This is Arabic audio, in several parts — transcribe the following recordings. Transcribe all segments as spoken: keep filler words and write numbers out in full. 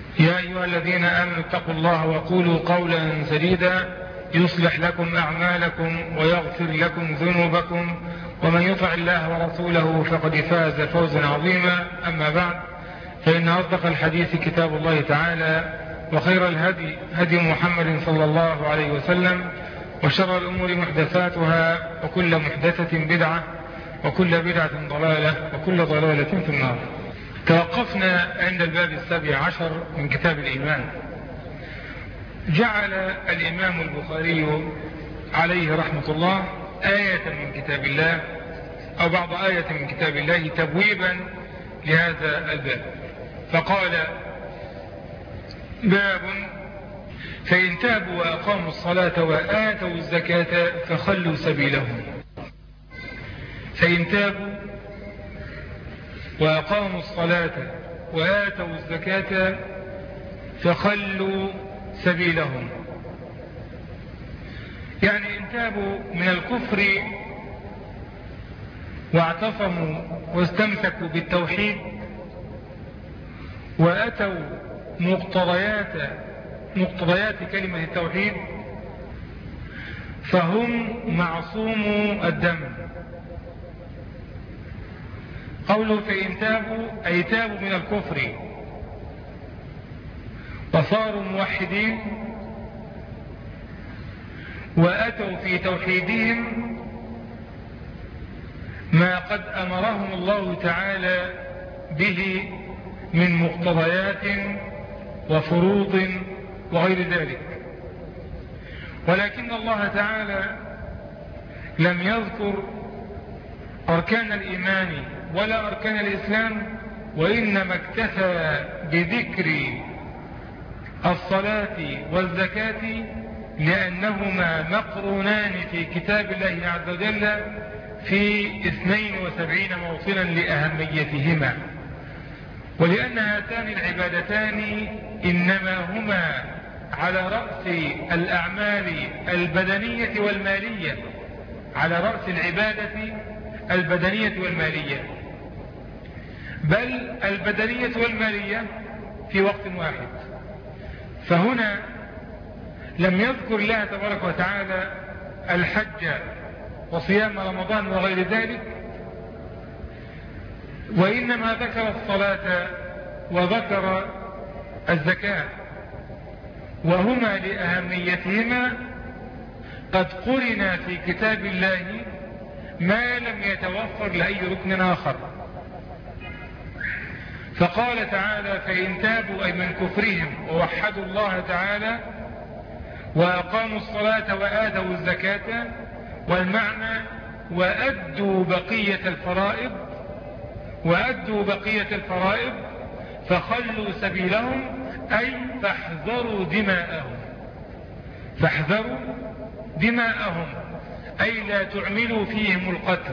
يا أيها الذين آمنوا اتقوا الله وقولوا قولا سديدا يصلح لكم أعمالكم ويغفر لكم ذنوبكم ومن يطع الله ورسوله فقد فاز فوزا عظيما. أما بعد، فإن أصدق الحديث كتاب الله تعالى، وخير الهدي هدي محمد صلى الله عليه وسلم، وشر الأمور محدثاتها، وكل محدثة بدعة، وكل بدعة ضلالة، وكل ضلالة في النار. توقفنا عند الباب السابع عشر من كتاب الإيمان. جعل الإمام البخاري عليه رحمة الله آية من كتاب الله أو بعض آية من كتاب الله تبويبا لهذا الباب، فقال: باب فإن تابوا وأقاموا الصلاة وآتوا الزكاة فخلوا سبيلهم. فإن تابوا وأقاموا الصلاة وآتوا الزكاة فخلوا سبيلهم، يعني إن تابوا من الكفر واعتصموا واستمسكوا بالتوحيد وأتوا مقتضيات مقتضيات كلمة التوحيد فهم معصومو الدم. قوله فإن تابوا أي تابوا من الكفر وصاروا موحدين وأتوا في توحيدهم ما قد أمرهم الله تعالى به من مقتضيات وفروض وغير ذلك، ولكن الله تعالى لم يذكر أركان الإيمان ولا أركان الإسلام، وإنما اكتفى بذكر الصلاة والزكاة لأنهما مقرونان في كتاب الله عز وجل في اثنين وسبعين موطنا لأهميتهما، ولأن هاتان العبادتان إنما هما على رأس الأعمال البدنية والمالية، على رأس العبادة البدنية والمالية، بل البدنية والمالية في وقت واحد. فهنا لم يذكر الله تبارك وتعالى الحج وصيام رمضان وغير ذلك، وإنما ذكر الصلاة وذكر الزكاة، وهما لأهميتهما قد قرنا في كتاب الله ما لم يتوفر لأي ركن آخر. فقال تعالى: فإن تابوا أي من كفرهم ووحدوا الله تعالى وأقاموا الصلاة وآتوا الزكاة، والمعنى وأدوا بقية الفرائض وأدوا بقية الفرائض فخلوا سبيلهم أي فاحذروا دماءهم فاحذروا دماءهم أي لا تعملوا فيهم القتل.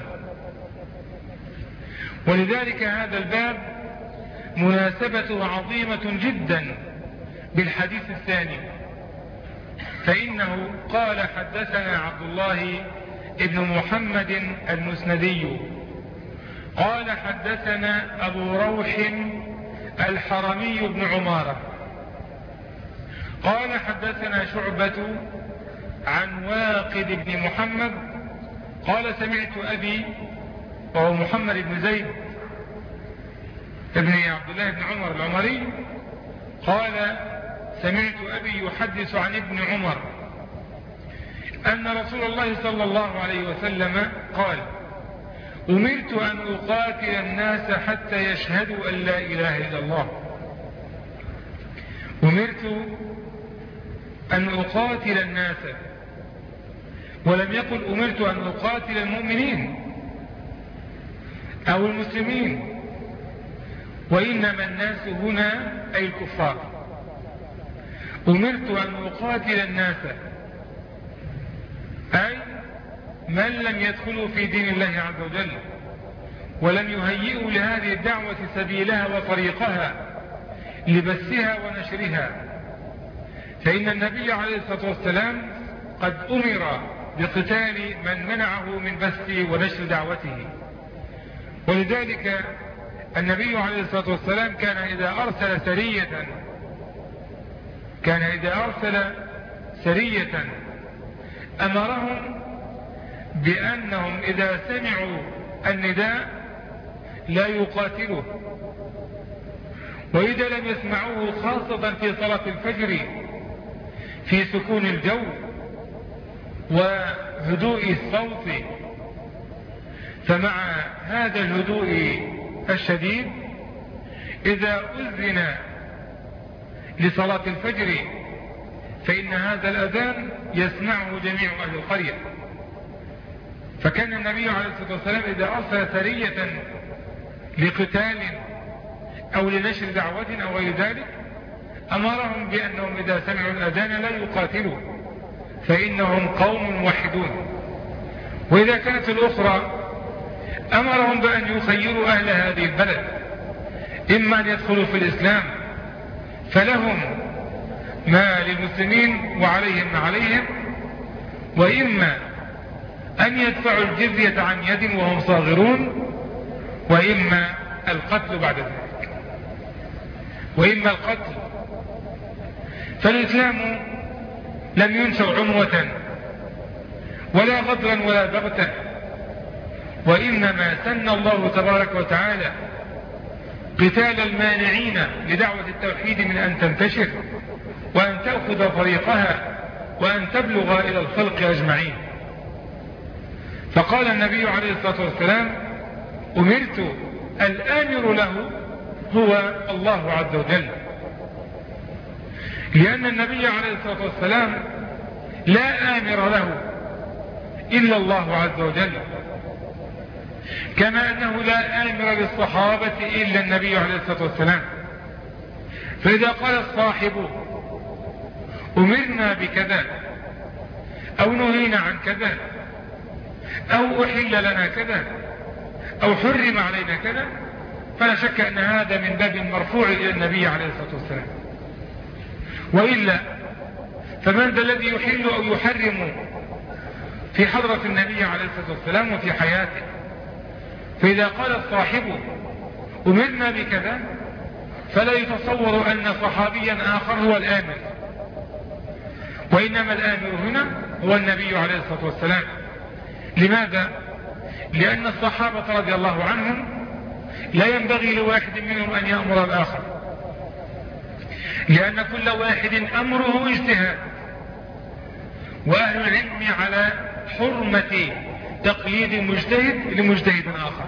ولذلك هذا الباب مناسبته عظيمة جدا بالحديث الثاني، فإنه قال: حدثنا عبد الله ابن محمد المسندي قال حدثنا أبو روح الحرمي بن عمارة قال حدثنا شعبة عن واقد بن محمد قال: سمعت أبي وهو محمد بن زيد ابن عبد الله بن عمر العمري قال: سمعت أبي يحدث عن ابن عمر أن رسول الله صلى الله عليه وسلم قال: أمرت أن أقاتل الناس حتى يشهدوا أن لا إله إلا الله. أمرت أن أقاتل الناس، ولم يقل أمرت أن أقاتل المؤمنين أو المسلمين، وإنما الناس هنا أي الكفار. أمرت أن أقاتل الناس أي من لم يدخلوا في دين الله عز وجل ولم يهيئوا لهذه الدعوة سبيلها وطريقها لبثها ونشرها، فإن النبي عليه الصلاة والسلام قد أمر بقتال من منعه من بث ونشر دعوته. ولذلك النبي عليه الصلاة والسلام كان إذا أرسل سرية كان إذا أرسل سرية أمرهم بأنهم إذا سمعوا النداء لا يقاتلوا، وإذا لم يسمعوه خاصة في صلاة الفجر في سكون الجو وهدوء الصوت، فمع هذا الهدوء الشديد إذا أذن لصلاة الفجر فإن هذا الأذان يسمعه جميع أهل القرية. فكان النبي عليه الصلاة والسلام إذا أرسل سرية لقتال أو لنشر دعوة أو غير ذلك أمرهم بأنهم إذا سمعوا الأذان لا يقاتلوا فإنهم قوم موحدون. وإذا كانت الأخرى أمرهم بأن يخيروا أهل هذه البلد، إما أن يدخلوا في الإسلام فلهم ما للمسلمين وعليهم ما عليهم، وإما أن يدفعوا الجزية عن يد وهم صاغرون، وإما القتل بعد ذلك، وإما القتل. فالإسلام لم ينشأ عنوة ولا غدرا ولا بغتا، وإنما سن الله تبارك وتعالى قتال المانعين لدعوة التوحيد من أن تنتشر وأن تأخذ طريقها وأن تبلغ إلى الخلق أجمعين. فقال النبي عليه الصلاة والسلام: أمرت الآمر له هو الله عز وجل، لأن النبي عليه الصلاة والسلام لا آمر له إلا الله عز وجل، كما أنه لا آمر للصحابة إلا النبي عليه الصلاة والسلام. فإذا قال الصاحب أمرنا بكذا أو نهينا عن كذا أو أحل لنا كذا أو حرم علينا كذا، فلا شك أن هذا من باب مرفوع إلى النبي عليه الصلاة والسلام. وإلا فمن ذا الذي يحل أو يحرم في حضرة النبي عليه الصلاة والسلام وفي حياته؟ فإذا قال الصاحب أمرنا بكذا فلا يتصور أن صحابيا آخر هو الآمر، وإنما الآمر هنا هو النبي عليه الصلاة والسلام. لماذا؟ لأن الصحابة رضي الله عنهم لا ينبغي لواحد منهم أن يأمر الآخر، لأن كل واحد أمره اجتهاد، وأهل العلم على حرمة تقليد مجتهد لمجتهد آخر،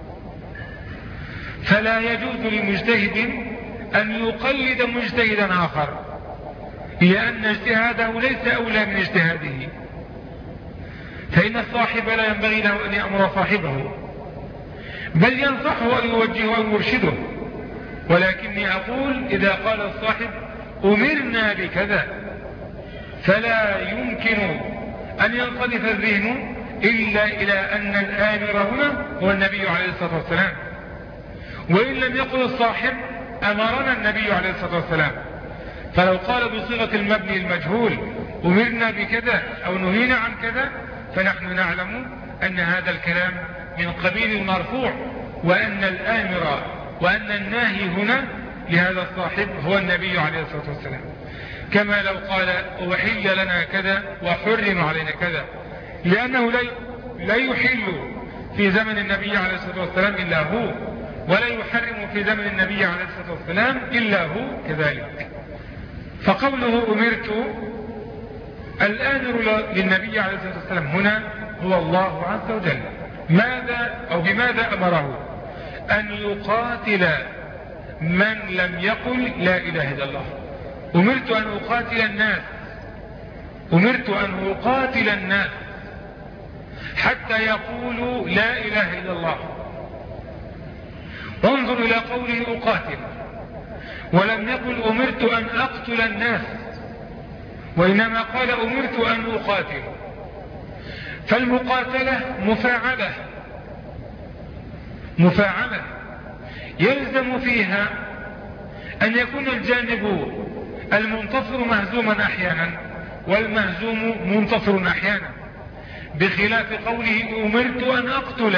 فلا يجوز لمجتهد أن يقلد مجتهدا آخر، لأن اجتهاده ليس أولى من اجتهاده. فإن الصاحب لا ينبغي له أن يأمر صاحبه، بل ينصحه أن يوجهه أو يرشده. ولكني أقول إذا قال الصاحب أمرنا بكذا فلا يمكن أن ينصرف الذهن إلا إلى أن الآمر هنا هو النبي عليه الصلاة والسلام. وإن لم يقل الصاحب أمرنا النبي عليه الصلاة والسلام، فلو قال بصيغة المبني المجهول أمرنا بكذا أو نهينا عن كذا فنحن نعلم أن هذا الكلام من قبيل المرفوع، وأن الآمر وأن الناهي هنا لهذا الصاحب هو النبي عليه الصلاة والسلام. كما لو قال أحل لنا كذا وحرم علينا كذا، لأنه لا يحل في زمن النبي عليه الصلاة والسلام إلا هو، ولا يحرم في زمن النبي عليه الصلاة والسلام إلا هو كذلك. فقوله أمرت الآمر للنبي عليه الصلاة والسلام هنا هو الله عز وجل. ماذا أو بماذا أمره؟ أن يقاتل من لم يقل لا إله إلا الله. أمرت أن أقاتل الناس، أمرت أن أقاتل الناس حتى يقولوا لا إله إلا الله. وانظر إلى قوله أقاتل، ولم يقل أمرت أن أقتل الناس، وإنما قال أمرت أن أقاتل. فالمقاتلة مفاعلة مفاعلة يلزم فيها أن يكون الجانب المنتصر مهزوما أحيانا والمهزوم منتصر أحيانا، بخلاف قوله أمرت أن أقتل،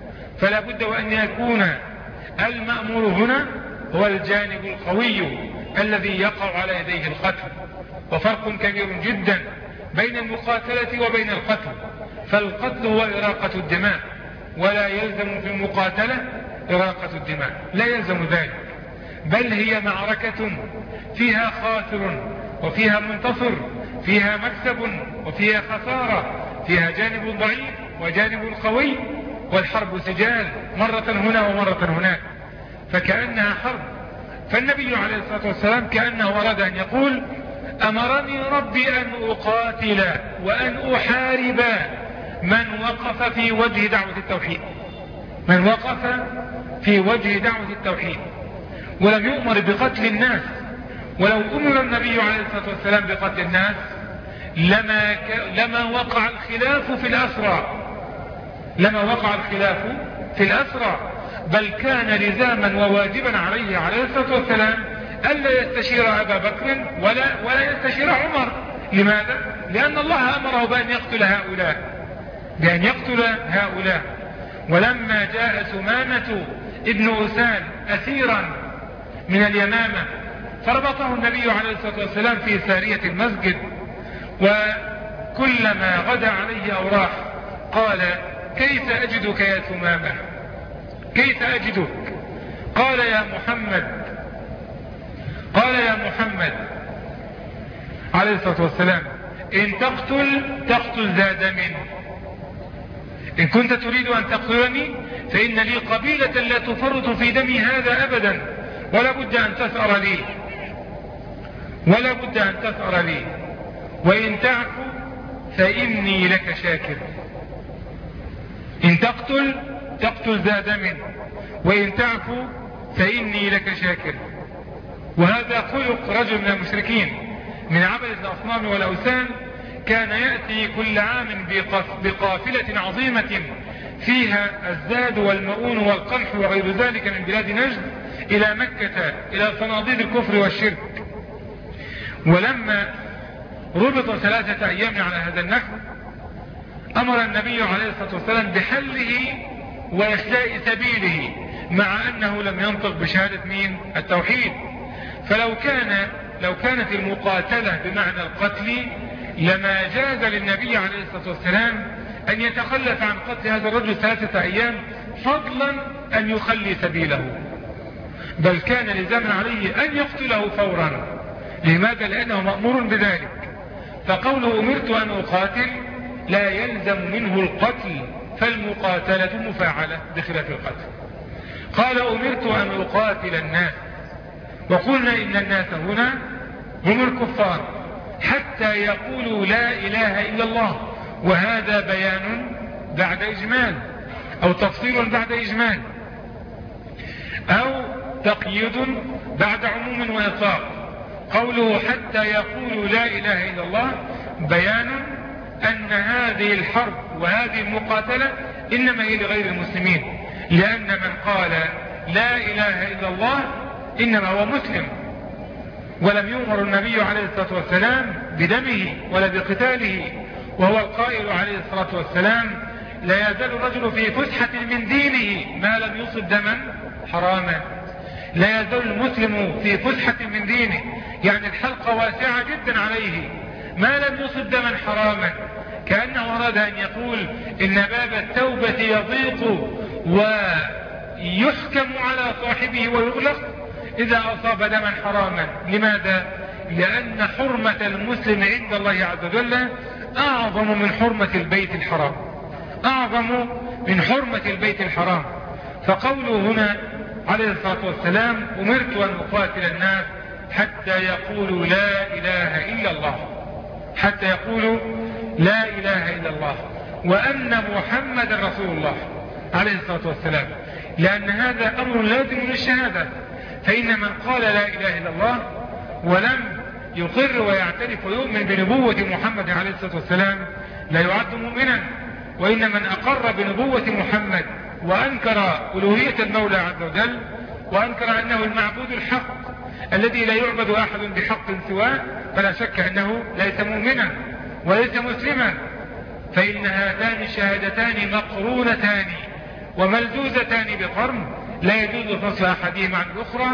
فلا بد وأن يكون المأمور هنا هو الجانب القوي الذي يقع على يديه القتل، وفرق كبير جدا بين المقاتلة وبين القتل. فالقتل هو إراقة الدماء، ولا يلزم في المقاتلة إراقة الدماء، لا يلزم ذلك، بل هي معركة فيها خاسر وفيها منتصر، فيها مكسب وفيها خسارة، فيها جانب ضعيف وجانب قوي، والحرب سجال مرة هنا ومرة هناك، فكأنها حرب. فالنبي عليه الصلاة والسلام كأنه أراد أن يقول: أمرني ربي أن أقاتل وأن أحارب من وقف في وجه دعوة التوحيد، من وقف في وجه دعوة التوحيد، ولم يؤمر بقتل الناس. ولو أمر النبي عليه الصلاة والسلام بقتل الناس لما, ك... لما وقع الخلاف في الأسرى، لما وقع الخلاف في الأسرى، بل كان لزاما وواجبا عليه عليه الصلاة والسلام ألا يستشير أبا بكر ولا, ولا يستشير عمر. لماذا؟ لأن الله أمره بأن يقتل هؤلاء، بأن يقتل هؤلاء. ولما جاء سمامة ابن أسال أسيرا من اليمامة فربطه النبي عليه الصلاة والسلام في سارية المسجد، وكلما غدا عليه أو راح قال: كيف أجدك يا سمامة؟ كيف أجدك؟ قال: يا محمد قال يا محمد عليه الصلاة والسلام: إن تقتل تقتل ذا دم، إن كنت تريد أن تقتلني فإن لي قبيلة لا تفرط في دمي هذا أبدا، ولا بد أن تثأر لي، ولا بد أن تثأر لي، وإن تعفو فإني لك شاكر. إن تقتل تقتل ذا دم، وإن تعفو فإني لك شاكر. وهذا خلق رجل من المشركين من عبدة الأصنام والأوثان، كان يأتي كل عام بقافلة عظيمة فيها الزاد والمؤون والقمح وغير ذلك من بلاد نجد إلى مكة، إلى صناديد الكفر والشرك. ولما ربط ثلاثة أيام على هذا النحو أمر النبي عليه الصلاة والسلام بحله وإخلاء سبيله، مع أنه لم ينطق بشهادة مين؟ التوحيد. فلو كان لو كانت المقاتلة بمعنى القتل لما جاز للنبي عليه الصلاة والسلام أن يتخلف عن قتل هذا الرجل ثلاثة أيام، فضلا أن يخلي سبيله، بل كان لزاما عليه أن يقتله فورا. لماذا؟ لأنه مأمور بذلك. فقوله أمرت أن أقاتل لا يلزم منه القتل، فالمقاتلة مفاعلة بخلاف القتل. قال: أمرت أن أقاتل الناس، وقلنا إن الناس هنا هم الكفار حتى يقولوا لا إله إلا الله، وهذا بيان بعد إجمال، أو تفصيل بعد إجمال، أو تقييد بعد عموم وإطلاق. قوله حتى يقولوا لا إله إلا الله بيان أن هذه الحرب وهذه المقاتلة إنما هي لغير المسلمين، لأن من قال لا إله إلا الله إنما هو مسلم، ولم يؤمر النبي عليه الصلاة والسلام بدمه ولا بقتاله. وهو القائل عليه الصلاة والسلام: لا يزال الرجل في فسحة من دينه ما لم يصب دما حراما. لا يزال المسلم في فسحة من دينه، يعني الحلقة واسعة جدا عليه ما لم يصب دما حراما. كأنه أراد أن يقول إن باب التوبة يضيق ويحكم على صاحبه ويغلق إذا أصاب دما حراما. لماذا؟ لأن حرمة المسلم عند الله عز وجل أعظم من حرمة البيت الحرام، أعظم من حرمة البيت الحرام. فقوله هنا عليه الصلاة والسلام: أمرت أن أقاتل الناس حتى يقولوا لا إله إلا الله، حتى يقولوا لا إله إلا الله، وأن محمد رسول الله عليه الصلاة والسلام، لأن هذا أمر لازم للشهادة. فإن من قال لا إله إلا الله ولم يقر ويعترف ويؤمن بنبوة محمد عليه الصلاة والسلام لا يعد مؤمنا. وإن من أقر بنبوة محمد وأنكر ألوهية المولى عز وجل، وأنكر أنه المعبود الحق الذي لا يعبد أحد بحق سواه، فلا شك أنه ليس مؤمنا وليس مسلما. فإن هاتان الشهادتان مقرونتان وملزوزتان بقرن، لا يجوز فصل أحدهما عن الأخرى،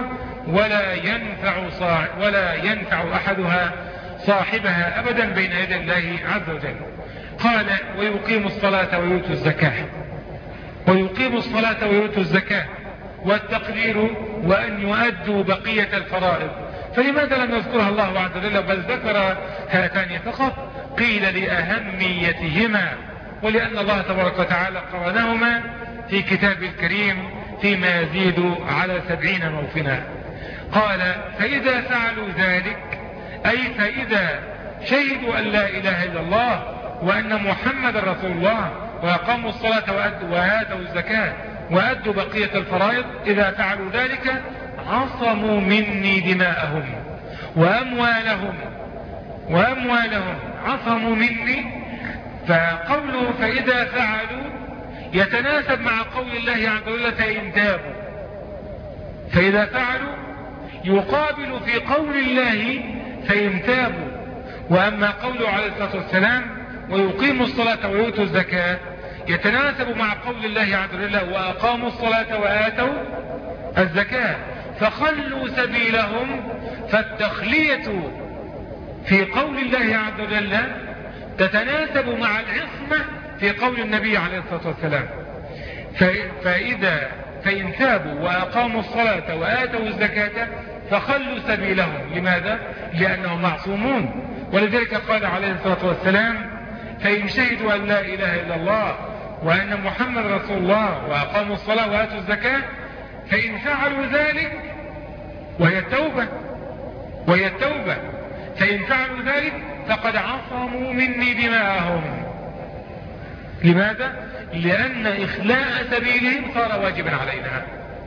ولا ينفع صاع ولا ينفع أحدها صاحبها أبدا بين يدي الله عز وجل. قال ويقيم الصلاة ويؤتوا الزكاة، ويقيم الصلاة ويؤتوا الزكاة، والتقدير وأن يؤدوا بقية الفرائض. فلماذا لم يذكرها الله عز وجل بل ذكر هاتان فقط؟ قيل لأهميتهما، ولأن الله تبارك وتعالى قرنهما في كتاب الكريم فيما يزيد على سبعين موطنا. قال فإذا فعلوا ذلك أي فإذا شهدوا أن لا إله إلا الله وأن محمد رسول الله وأقاموا الصلاة وآتوا الزكاة وأدوا بقية الفرائض، إذا فعلوا ذلك عصموا مني دماءهم وأموالهم وأموالهم عصموا مني. فقوله فإذا فعلوا يتناسب مع قول الله عز وجل فإن تابوا، فإذا فعلوا يقابل في قول الله فإن تابوا. وأما قوله عليه الصلاة والسلام ويقيموا الصلاة ويؤتوا الزكاة يتناسب مع قول الله عز وجل وأقاموا الصلاة وآتوا الزكاة، فخلوا سبيلهم. فالتخلية في قول الله عز وجل تتناسب مع العصمة في قول النبي عليه الصلاة والسلام. فإذا فإن تابوا وأقاموا الصلاة وآتوا الزكاة فخلوا سبيلهم. لماذا؟ لأنهم معصومون. ولذلك قال عليه الصلاة والسلام فإن شهدوا أن لا إله إلا الله وأن محمد رسول الله وأقاموا الصلاة وآتوا الزكاة فإن فعلوا ذلك، وهي التوبة وهي التوبة فإن فعلوا ذلك فقد عصموا مني دماءهم. لماذا؟ لأن إخلاء سبيلهم صار واجبا علينا.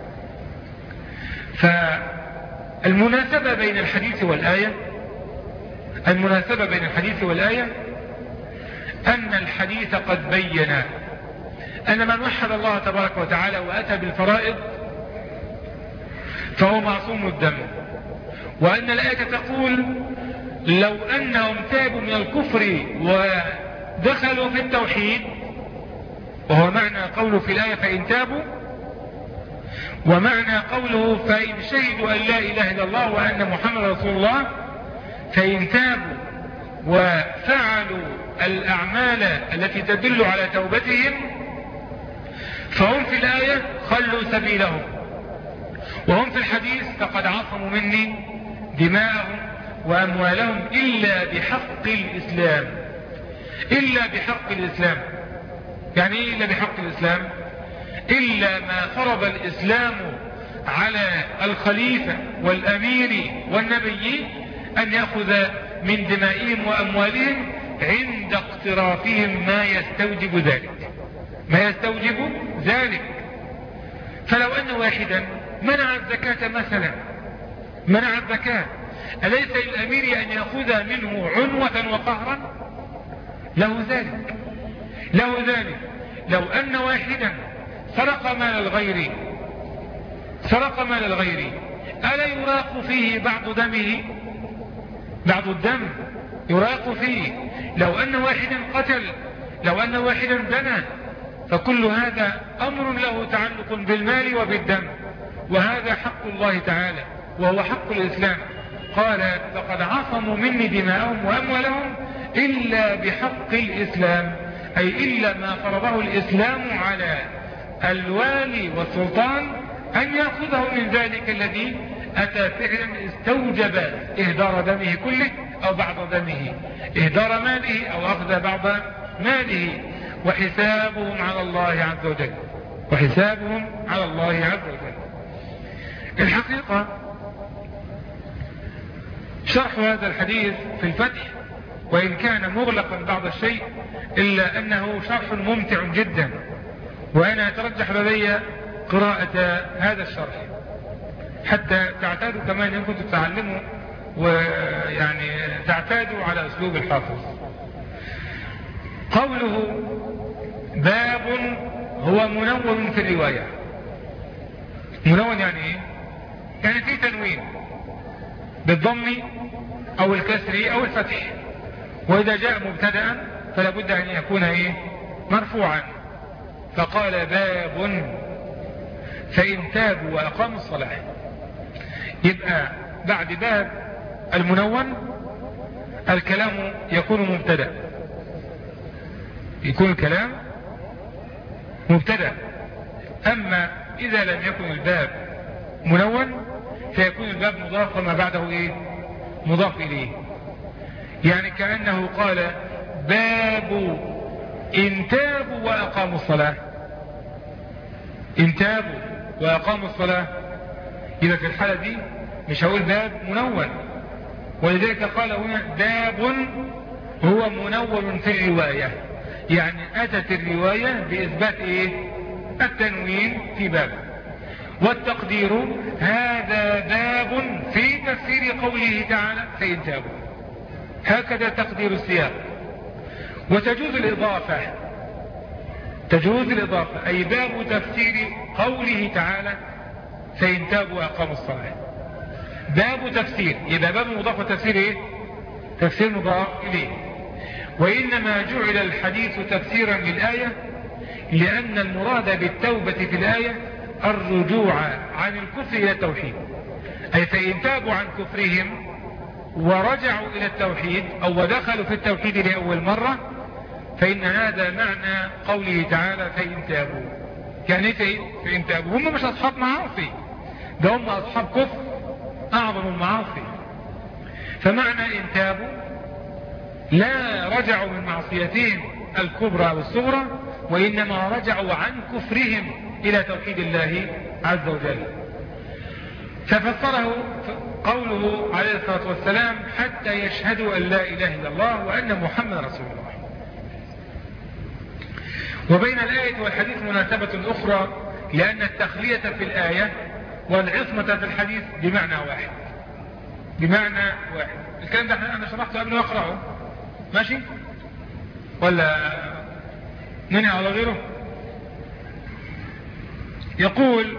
فالمناسبة بين الحديث والآية المناسبة بين الحديث والآية أن الحديث قد بين أن من وحد الله تبارك وتعالى وأتى بالفرائض فهو معصوم الدم، وأن الآية تقول لو أنهم تابوا من الكفر ودخلوا في التوحيد، وهو معنى قوله في الآية فإن تابوا، ومعنى قوله فإن شهدوا أن لا إله إلا الله وأن محمد رسول الله، فإن تابوا وفعلوا الأعمال التي تدل على توبتهم فهم في الآية خلوا سبيلهم، وهم في الحديث فقد عصموا مني دماءهم وأموالهم إلا بحق الإسلام. إلا بحق الإسلام يعني إيه إلا بحق الإسلام؟ إلا ما فرض الإسلام على الخليفة والأمير والنبي أن يأخذ من دمائهم وأموالهم عند اقترافهم ما يستوجب ذلك ما يستوجب ذلك فلو أن واحدا منع الزكاة مثلا منع الزكاة أليس للأمير أن يأخذ منه عنوة وقهرا؟ له ذلك له ذلك لو أن واحدا سرق مال الغير سرق مال الغير ألا يراق فيه بعض دمه؟ بعض الدم يراق فيه. لو أن واحدا قتل، لو أن واحدا زنى، فكل هذا أمر له تعلق بالمال وبالدم، وهذا حق الله تعالى وهو حق الإسلام. قال فقد عصموا مني دماءهم وأموالهم إلا بحق الإسلام، أي إلا ما فرضه الإسلام على الوالي والسلطان أن يأخذه من ذلك الذي أتى فعلا استوجب إهدار دمه كله أو بعض دمه، إهدار ماله أو أخذ بعض ماله، وحسابهم على الله عز وجل وحسابهم على الله عز وجل. الحقيقة شرح هذا الحديث في الفتح وإن كان مغلقا بعض الشيء إلا أنه شرح ممتع جدا، وأنا أترجح لدي قراءة هذا الشرح حتى تعتادوا كمان إن كنتم تتعلموا ويعني تعتادوا على أسلوب الحافظ. قوله باب هو منون في الرواية. منون يعني ايه؟ يعني في تنوين بالضم او الكسر او الفتح، واذا جاء مبتدأ فلا بد ان يكون ايه؟ مرفوعا. فقال باب فإن تابوا وأقاموا الصلاة. يبقى بعد باب المنون الكلام يكون مبتدأ، يكون الكلام مبتدأ. أما إذا لم يكن الباب منون فيكون الباب مضاف وما بعده إيه؟ مضاف إليه. يعني كأنه قال باب إن تابوا وأقاموا الصلاة، إن تابوا وأقاموا الصلاة، إذا في الحالة دي مش هقول باب منون، ولذلك قال هنا باب هو منون في الرواية، يعني أتت الرواية بإثبات إيه؟ التنوين في باب. والتقدير هذا باب في تفسير قوله تعالى فإن تابوا، هكذا تقدير السياق. وتجوز الإضافة، تجوز الإضافة أي باب تفسير قوله تعالى فإن تابوا وأقاموا الصلاة، باب تفسير، يبقى باب مضاف وتفسير إيه؟ تفسير مضاف إليه. وإنما جعل الحديث تفسيرا للآية لأن المراد بالتوبة في الآية الرجوع عن الكفر إلى التوحيد، أي فإن تابوا عن كفرهم ورجعوا إلى التوحيد أو ودخلوا في التوحيد لأول مرة فإن هذا معنى قوله تعالى فإن تابوا. يعني فإن تابوا هم مش أصحاب معاصي، ده هم أصحاب كفر أعظم المعاصي. فمعنى إن تابوا لا رجعوا من معصيتهم الكبرى والصغرى، وإنما رجعوا عن كفرهم إلى توحيد الله عز وجل. ففسره قوله عليه الصلاة والسلام حتى يشهدوا أن لا إله إلا الله وأن محمد رسول الله. وبين الآية والحديث مناسبة أخرى، لأن التخلية في الآية والعصمة في الحديث بمعنى واحد، بمعنى واحد. الكلام ده أنا شرحته قبل ما أقرأه، ماشي ولا ننهي على غيره؟ يقول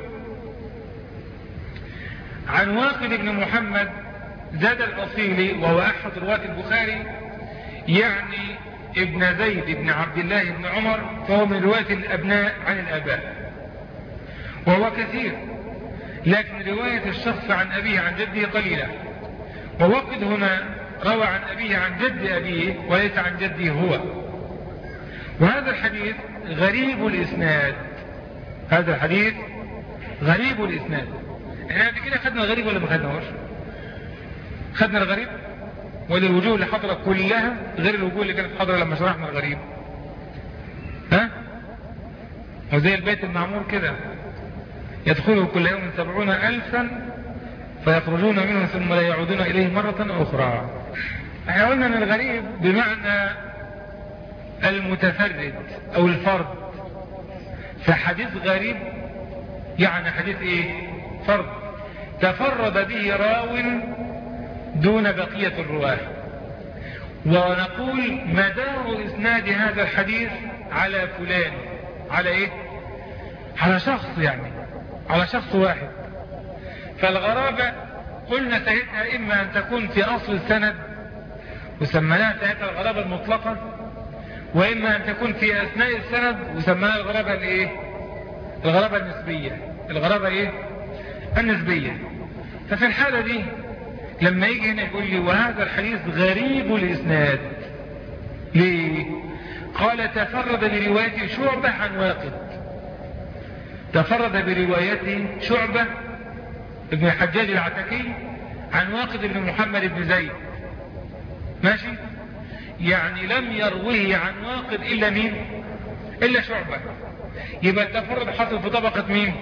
عن واقد بن محمد زاد الأصيلي وهو أحد رواة البخاري، يعني ابن زيد بن عبد الله بن عمر، فهو من رواية الأبناء عن الآباء، وهو كثير، لكن رواية الشخص عن أبيه عن جده قليلة. ووقد هنا روى عن أبيه عن جد أبيه وليس عن جده هو. وهذا الحديث غريب الإسناد، هذا الحديث غريب الإسناد. احنا قبل كده خدنا الغريب ولا ما خدناهوش؟ خدنا الغريب، ولا الوجوه اللي حضرت كلها غير الوجوه اللي كانت حاضره لما شرحنا الغريب؟ ها؟ وزي البيت المعمور كده، يدخله كل يوم سبعون ألفا فيخرجون منه ثم لا يعودون إليه مرة أخرى. احنا قلنا ان الغريب بمعنى المتفرد أو الفرد، فحديث غريب يعني حديث ايه؟ فرد تفرد به راو دون بقية الرواه. ونقول مدار إسناد هذا الحديث على فلان، على ايه؟ على شخص، يعني على شخص واحد. فالغرابة قلنا ساعتها إما أن تكون في أصل السند وسمناها ساعتها الغرابة المطلقة، وإما أن تكون في أثناء السند وسمناها الغرابة الإيه؟ الغرابة النسبية، الغرابة إيه؟ النسبية. ففي الحالة دي لما يجي هنا يقول لي وهذا الحديث غريب الإسناد، ليه؟ قال تفرد برواية شعبة عن واقد، تفرد بروايته شعبة ابن الحجاج العتكي عن واقد بن محمد بن زيد، ماشي؟ يعني لم يروه عن واقد إلا مين؟ إلا شعبة. يبقى التفرد حصل في طبقة مين؟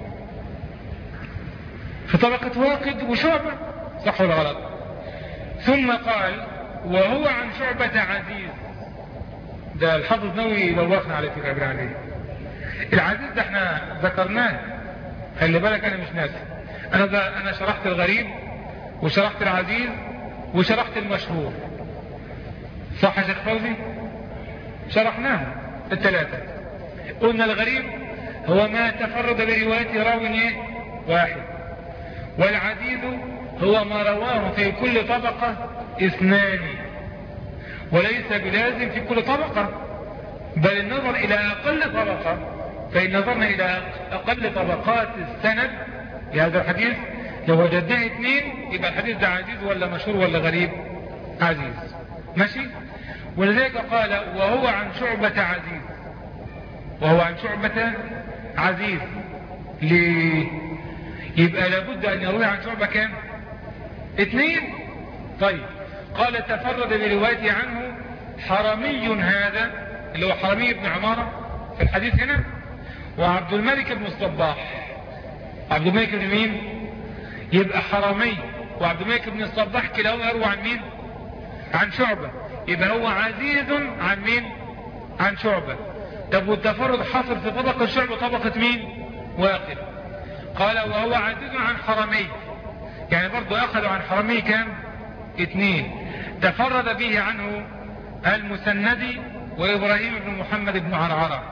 في طبقة واقد وشعبة، صح ولا غلط؟ ثم قال وهو عن شعبة عزيز، ده الحافظ نووي لوخنا على فكرة ابن علي. العزيز ده احنا ذكرناه، خلي بالك انا مش ناسي. انا انا شرحت الغريب وشرحت العزيز وشرحت المشهور، صح يا شيخ فوزي؟ شرحناه الثلاثة. قلنا الغريب هو ما تفرد برواية راو واحد، والعزيز هو ما رواه في كل طبقة اثنان، وليس بلازم في كل طبقة، بل النظر إلى أقل طبقة. فإن نظرنا إلى أقل طبقات السند لهذا الحديث لو وجدناه اثنين يبقى الحديث ده عزيز ولا مشهور ولا غريب؟ عزيز. ماشي. ولذلك قال وهو عن شعبة عزيز، وهو عن شعبة عزيز. ليه؟ يبقى لابد ان يروي عن شعبة كام؟ اثنين. طيب قال تفرد بروايته عنه حرمي، هذا اللي هو حرمي بن عمارة في الحديث هنا، وعبد الملك بن الصباح. عبد الملك بن مين؟ يبقى حرمي وعبد الملك بن الصباح كلاهما يروى عن مين؟ عن شعبة. يبقى هو عزيز عن مين؟ عن شعبة. طب والتفرد حصل في طبقة شعبة طبقة مين؟ واقف. قال وهو عزيز عن حرمي، يعني برضو اخذوا عن حرمي كام؟ اثنين. تفرد به عنه المسندي وابراهيم بن محمد بن عرعرة.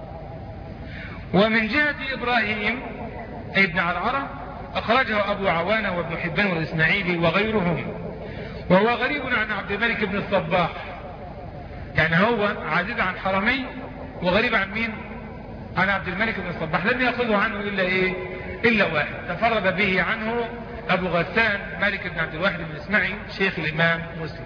ومن جهة ابراهيم ابن عرعرة اخرجه ابو عوانة وابن حبان والاسماعيلي وغيرهم، وهو غريب عن عبد الملك بن الصباح. يعني هو عزيز عن حرمي وغريب عن مين؟ عن عبد الملك بن الصباح. لم يأخذه عنه الا ايه؟ الا واحد. تفرد به عنه ابو غسان مالك بن عبد الواحد بن اسماعيل شيخ الامام مسلم.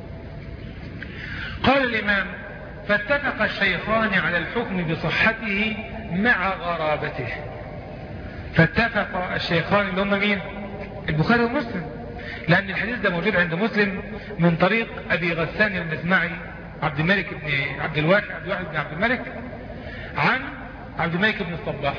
قال الامام فاتفق الشيخان على الحكم بصحته مع غرابته. فاتفق الشيخان اللي هم مين؟ البخاري ومسلم، لان الحديث ده موجود عند مسلم من طريق ابي غسان المسمعي عبد الملك بن عبد الواحد عبد الواحد بن عبد الملك عن عبد الملك بن الصباح.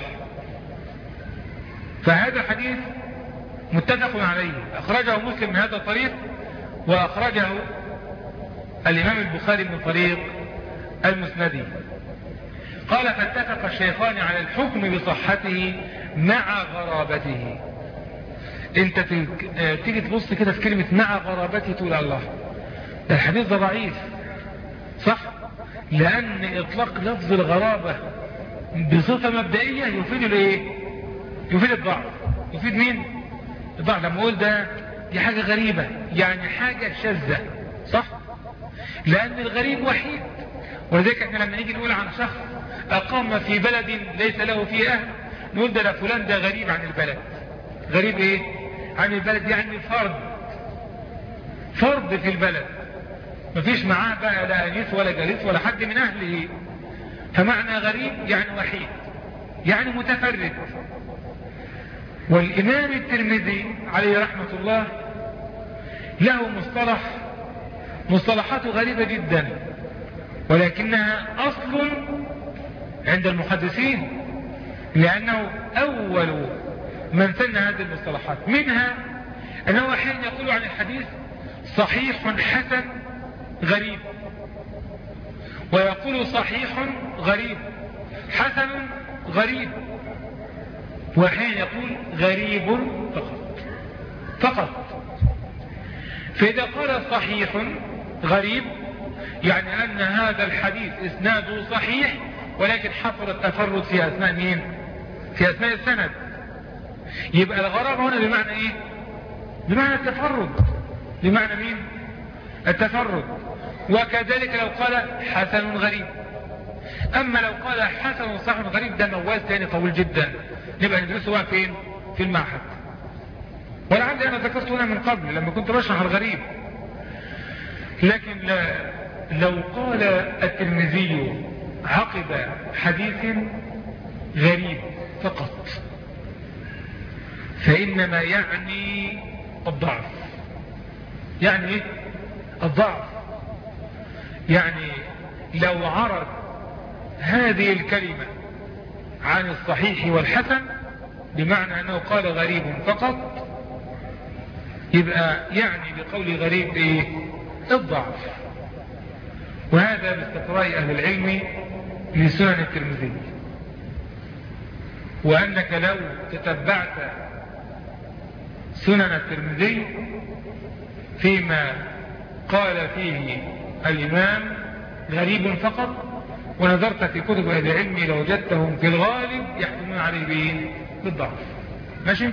فهذا حديث متفق عليه، اخرجه مسلم من هذا الطريق، واخرجه الامام البخاري من طريق المسندي. قال فاتفق الشيخان على الحكم بصحته مع غرابته. انت تيجي تبص كده في كلمة مع غرابته تقول الله ده الحديث ده ضعيف، صح؟ لان اطلاق لفظ الغرابة بصفة مبدئية يفيد الايه؟ يفيد الضعف. يفيد مين؟ الضعف. لما اقول ده دي حاجة غريبة يعني حاجة شاذة، صح؟ لان الغريب وحيد. ولذلك احنا لما نيجي نقول عن شخص اقام في بلد ليس له فيه اهل نقول ده فلان ده غريب عن البلد. غريب ايه؟ عن البلد يعني فرد، فرد في البلد، مفيش معاه بقى لا انيس ولا جليس ولا حد من اهله. فمعنى غريب يعني وحيد، يعني متفرد. والامام الترمذي عليه رحمة الله له مصطلح، مصطلحاته غريبة جدا، ولكنها اصل عند المحدثين، لانه اول من سن هذه المصطلحات. منها انه حين يقول عن الحديث صحيح حسن غريب، ويقول صحيح غريب حسن غريب، وحين يقول غريب فقط فقط. فإذا قال صحيح غريب يعني أن هذا الحديث إسناده صحيح، ولكن حصل التفرد في أثناء مين؟ في أثناء السند. يبقى الغرابة هنا بمعنى إيه؟ بمعنى التفرد. بمعنى مين؟ التفرد. وكذلك لو قال حسن غريب. أما لو قال حسن صحيح غريب ده موال تاني طويل جدا نبقى ندرسه بقى فين؟ في المعهد. ولعل أنا ذكرت هنا من قبل لما كنت بشرح الغريب. لكن لو قال الترمذي عقب حديث غريب فقط فإنما يعني الضعف. يعني ايه؟ الضعف. يعني لو عرض هذه الكلمة عن الصحيح والحسن بمعنى أنه قال غريب فقط يبقى يعني بقول غريب ايه؟ الضعف. وهذا باستقراء أهل العلم لسنن الترمذي. وأنك لو تتبعت سنن الترمذي فيما قال فيه الإمام غريب فقط ونظرت في كتب أهل العلم لوجدتهم في الغالب يحكمون عليه به بالضعف. ماشي؟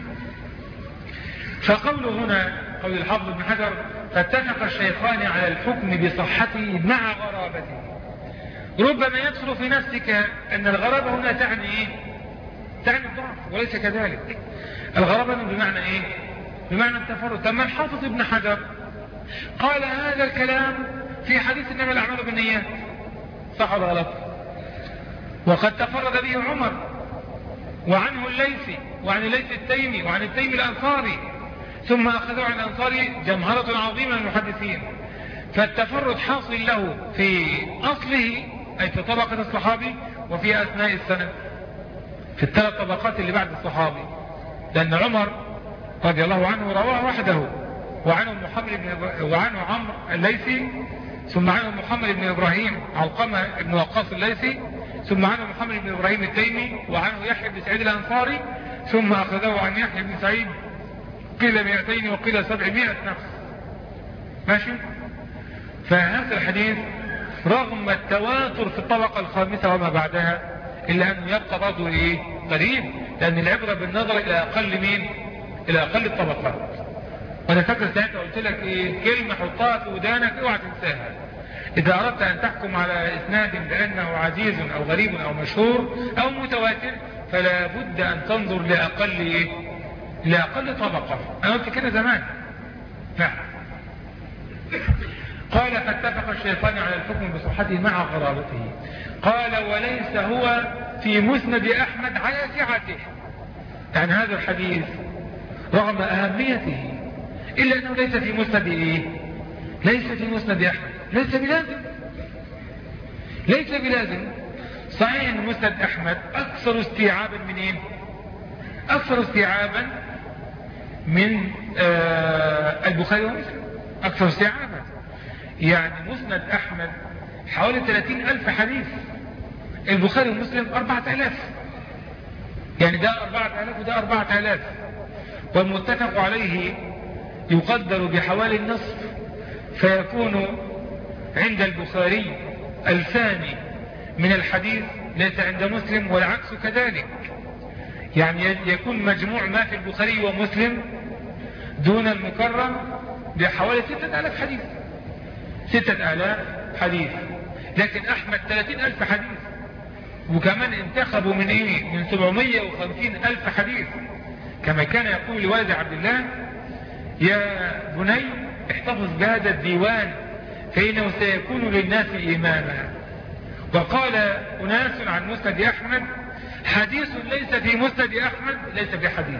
فقوله هنا قول الحافظ بن حجر فاتفق الشيخان على الحكم بصحته مع غرابته. ربما يدخل في نفسك أن الغرابة هنا تعني إيه؟ تعني الضعف، وليس كذلك. الغرابة بمعنى ايه؟ بمعنى التفرد. تم الحافظ ابن حجر قال هذا الكلام في حديث انما الاعمال بالنيات، صح ولا غلط؟ وقد تفرد به عمر، وعنه الليثي، وعن الليث التيمي، وعن التيمي الانصاري، ثم اخذوا عن الانصاري جمهرة عظيمة من المحدثين. فالتفرد حاصل له في اصله اي في طبقة الصحابي، وفي اثناء السنة في الثلاث طبقات اللي بعد الصحابي، لان عمر رضي الله عنه رواه وحده، وعنه محمد بن وعنه عمرو الليثي، ثم عنه محمد بن ابراهيم علقمة بن وقاص الليثي، ثم عنه محمد بن ابراهيم التيمي، وعنه يحيى بن سعيد الانصاري، ثم اخذه عن يحيى بن سعيد قيل مئتين وقيل سبعمائة نفس. ماشي؟ فهذا الحديث رغم التواتر في الطبقة الخامسة وما بعدها الا انه يبقى برضه ايه؟ قريب، لان العبرة بالنظر الى اقل مين؟ الى اقل الطبقات. وانا فاكر ساعتها قلت لك ايه؟ كلمة حطها في ودانك اوعى تنساها. اذا اردت ان تحكم على اسناد بانه عزيز او غريب او مشهور او متواتر، فلا بد ان تنظر لاقل ايه؟ لاقل طبقة. انا قلت كده زمان. نعم. قال فاتفق الشيطان على الحكم بصحته مع غرابته. قال وليس هو في مسند احمد على سعته. يعني هذا الحديث رغم اهميته الا انه ليس في مسند ايه؟ ليس في مسند احمد. ليس بلازم ليس بلازم صحيح ان مسند احمد اكثر استيعابا من ايه؟ اكثر استيعابا من آه البخاري ومسلم، اكثر استيعابا. يعني مسند احمد حوالي ثلاثين الف حديث، البخاري ومسلم اربعة الاف، يعني ده اربعة الاف وده اربعة الاف، والمتفق عليه يقدر بحوالي النصف، فيكون عند البخاري الثاني من الحديث ليس عند مسلم، والعكس كذلك. يعني يكون مجموع ما في البخاري ومسلم دون المكرم بحوالي ستة آلاف حديث، ستة آلاف حديث. لكن أحمد ثلاثين ألف حديث، وكمان انتخبوا من إيه؟ من سبعمائة وخمسين ألف حديث، كما كان يقول لوالد عبد الله يا بني احتفظ بهذا الديوان فإنه سيكون للناس إماما. وقال أناس عن مسند أحمد حديث ليس في مسند أحمد ليس بحديث.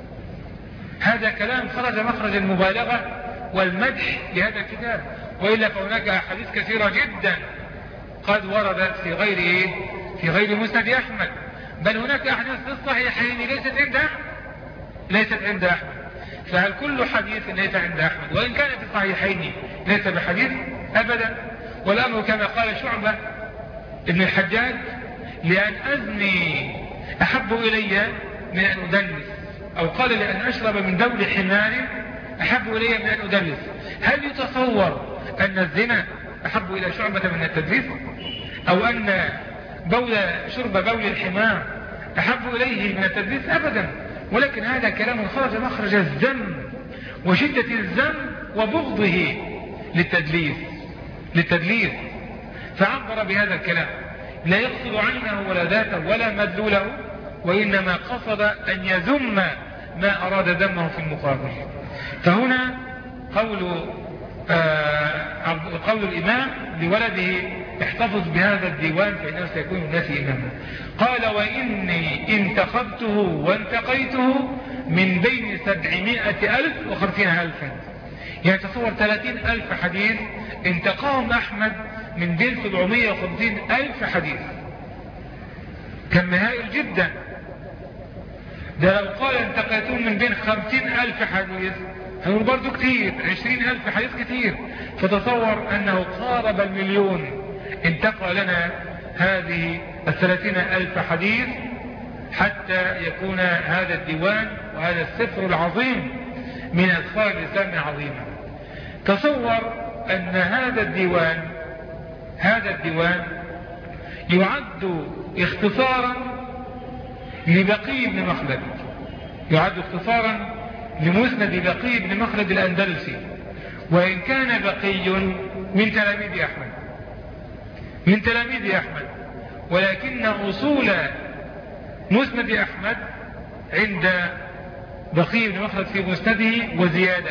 هذا كلام خرج مخرج المبالغة والمدح لهذا الكتاب، وإلا فهناك أحاديث كثيرة جدا قد وردت في غير إيه؟ في غير مسند أحمد، بل هناك أحاديث في الصحيحين ليست عند أحمد ليست عند أحمد. فهل كل حديث ليس عند أحمد وإن كان في الصحيحين ليس بحديث؟ أبدا. والأمر كما قال شعبة ابن الحجاج لأن أزني أحب إلي من أن أدلس، أو قال لأن أشرب من بول حمار أحب إلي من أن أدلس. هل يتصور أن الزنا أحب إلى شعبة من التدليس، أو أن بول شرب بول الحمار أحب إليه من التدليس؟ أبدا. ولكن هذا كلام خرج مخرج الذم وشدة الذم وبغضه للتدليس للتدليس فعبر بهذا الكلام، لا يقصد عينه ولا ذاته ولا مدلوله، وإنما قصد أن يذم ما أراد ذمه في المقابل. فهنا قول آه قول الإمام لولده احتفظ بهذا الديوان فإنه سيكون الناس إماما. قال وإني انتخبته وانتقيته من بين سبعمائة ألف وخمسين ألفا. يعني تصور ثلاثين ألف حديث انتقاهم أحمد من بين سبعمائة وخمسين ألف حديث، كان هائل جدا. ده لو قال انتقيتهم من بين خمسين ألف حديث هنقول برضو كتير، عشرين ألف حديث كتير. فتصور أنه قارب المليون انتقى لنا هذه الثلاثين ألف حديث حتى يكون هذا الديوان وهذا السفر العظيم من أسفار الإسلام العظيمة. تصور أن هذا الديوان هذا الديوان يعد اختصارا لبقي بن مخلد، يعد اختصارا لمسند بقي بن مخلد الأندلسي، وإن كان بقي من تلاميذ أحمد من تلاميذ أحمد ولكن أصول مسند أحمد عند بقي بن مخلد في مسنده وزيادة.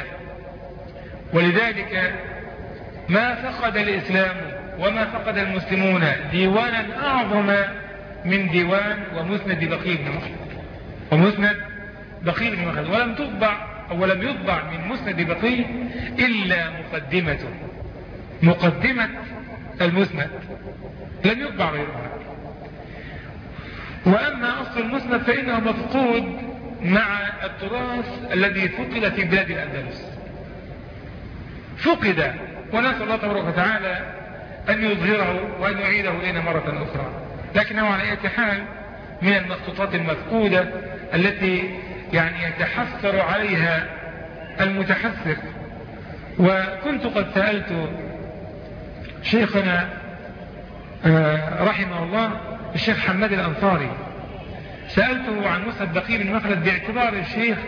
ولذلك ما فقد الإسلام وما فقد المسلمون ديوانا أعظم من ديوان ومسند بقي بن مخلد ومسند بقي بن مخلد، ولم تطبع أو لم يطبع من مسند بقي إلا مقدمته، مقدمة المسند، لم يطبع غيرها. وأما أصل المسند فإنه مفقود مع التراث الذي فقد في بلاد الأندلس، فقد، ونسأل الله تبارك وتعالى أن يظهره وأن يعيده إلينا مرة أخرى. لكنه على أي حال من المخطوطات المفقودة التي يعني يتحسر عليها المتحسر. وكنت قد سألت شيخنا رحمه الله الشيخ حماد الأنصاري، سألته عن مسند بقي بن مخلد باعتبار الشيخ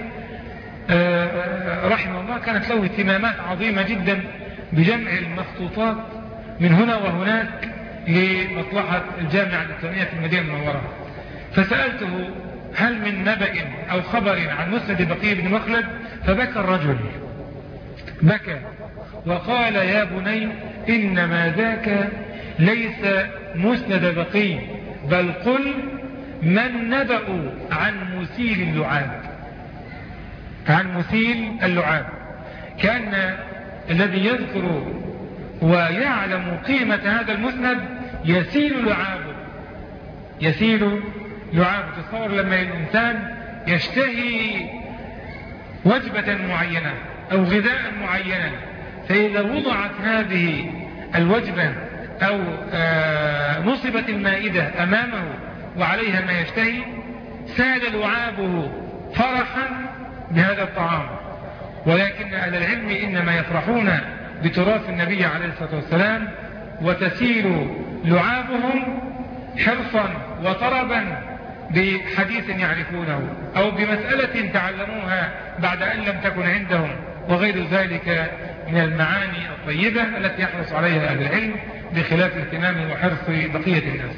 رحمه الله كانت له اهتمامات عظيمة جدا بجمع المخطوطات من هنا وهناك لمصلحة الجامعة الإسلامية في المدينة المنورة. فسألته هل من نبأ أو خبر عن مسند بقي بن مخلد؟ فبكى الرجل، بكى وقال يا بني إنما ذاك ليس مسند بقي، بل قل من نبأ عن مسيل اللعاب، عن مسيل اللعاب. كان الذي يذكر ويعلم قيمة هذا المسند يسيل لعابه، يسيل لعابه. تصور لما الإنسان يشتهي وجبة معينة أو غذاء معينا، فإذا وضعت هذه الوجبة أو نصبت المائدة أمامه وعليها ما يشتهي سال لعابه فرحا بهذا الطعام. ولكن أهل العلم إنما يفرحون بتراث النبي عليه الصلاة والسلام، وتسيل لعابهم حرصا وطربا بحديث يعرفونه أو بمسألة تعلموها بعد أن لم تكن عندهم، وغير ذلك من المعاني الطيبة التي يحرص عليها أهل العلم بخلاف اهتمامه وحرص بقية الناس.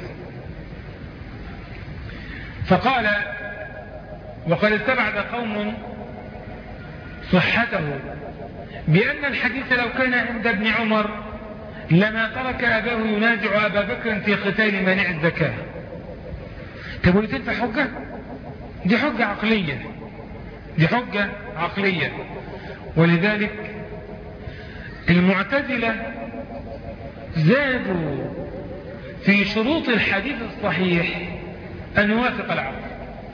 فقال وقد استبعد قوم صحته بأن الحديث لو كان عند ابن عمر لما ترك أباه ينازع أبا بكر في قتال مانع الزكاة. تقول تنفع حجة؟ دي حجة عقلية، دي حجة عقلية. ولذلك المعتزلة زادوا في شروط الحديث الصحيح أن يوافق العقل،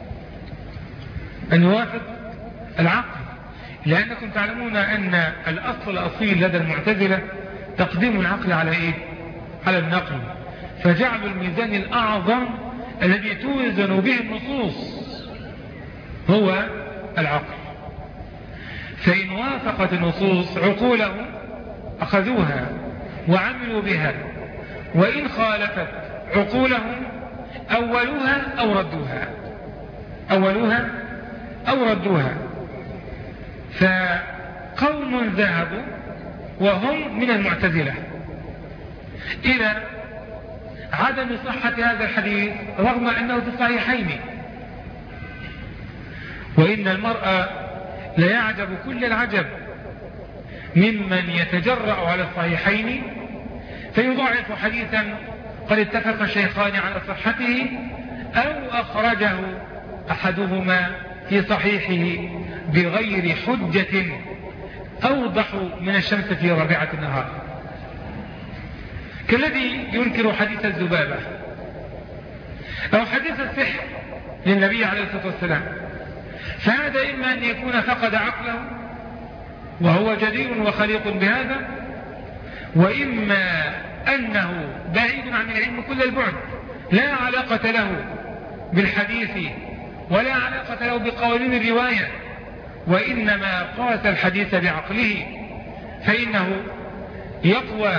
أن يوافق العقل، لأنكم تعلمون أن الأصل الأصيل لدى المعتزلة تقديم العقل على إيه؟ على النقل. فجعلوا الميزان الأعظم الذي توزن به النصوص هو العقل. فإن وافقت النصوص عقولهم أخذوها وعملوا بها، وإن خالفت عقولهم أولوها أو ردوها، أولوها أو ردوها. فقوم ذهبوا وهم من المعتزلة إلى عدم صحة هذا الحديث رغم أنه في الصحيحين. وإن المرأة ليعجب كل العجب ممن يتجرأ على الصحيحين فيضاعف حديثا قد اتفق الشيخان على صحته أو أخرجه أحدهما في صحيحه بغير حجة أوضح من الشمس في رابعة النهار، كالذي ينكر حديث الذبابة أو حديث السحر للنبي عليه الصلاة والسلام. فهذا إما أن يكون فقد عقله وهو جدير وخليق بهذا، وإما أنه بعيد عن العلم كل البعد، لا علاقة له بالحديث ولا علاقة له بقوانين الرواية، وإنما قاس الحديث بعقله، فإنه يقوى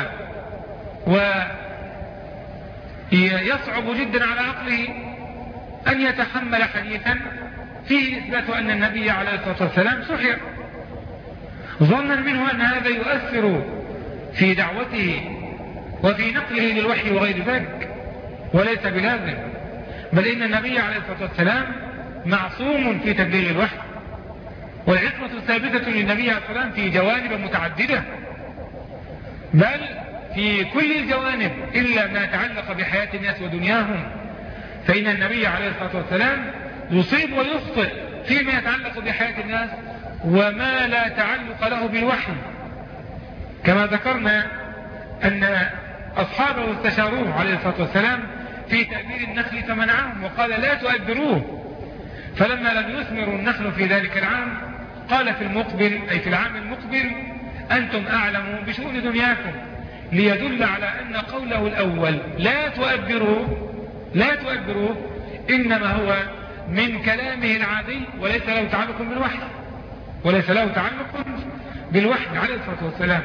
ويصعب جدا على عقله أن يتحمل حديثا فيه إثبات أن النبي عليه الصلاة والسلام سحر، ظنا منه أن هذا يؤثر في دعوته وفي نقله للوحي وغير ذلك، وليس بلازم، بل إن النبي عليه الصلاة والسلام معصوم في تبليغ الوحي، والعصمة ثابتة للنبي عليه الصلاة والسلام في جوانب متعددة، بل في كل الجوانب إلا ما تعلق بحياة الناس ودنياهم، فإن النبي عليه الصلاة والسلام يصيب ويخطئ فيما يتعلق بحياة الناس وما لا تعلق له بالوحي، كما ذكرنا أن أصحابه استشاروه عليه الصلاة والسلام في تأبير النخل فمنعهم وقال لا تؤبروه، فلما لم يثمر النخل في ذلك العام قال في المقبل أي في العام المقبل أنتم أعلموا بشؤون دنياكم، ليدل على أن قوله الأول لا تؤبروه لا تؤبروه إنما هو من كلامه العادي وليس له تعلق بالوحي وليس له تعلق بالوحي عليه الصلاة والسلام.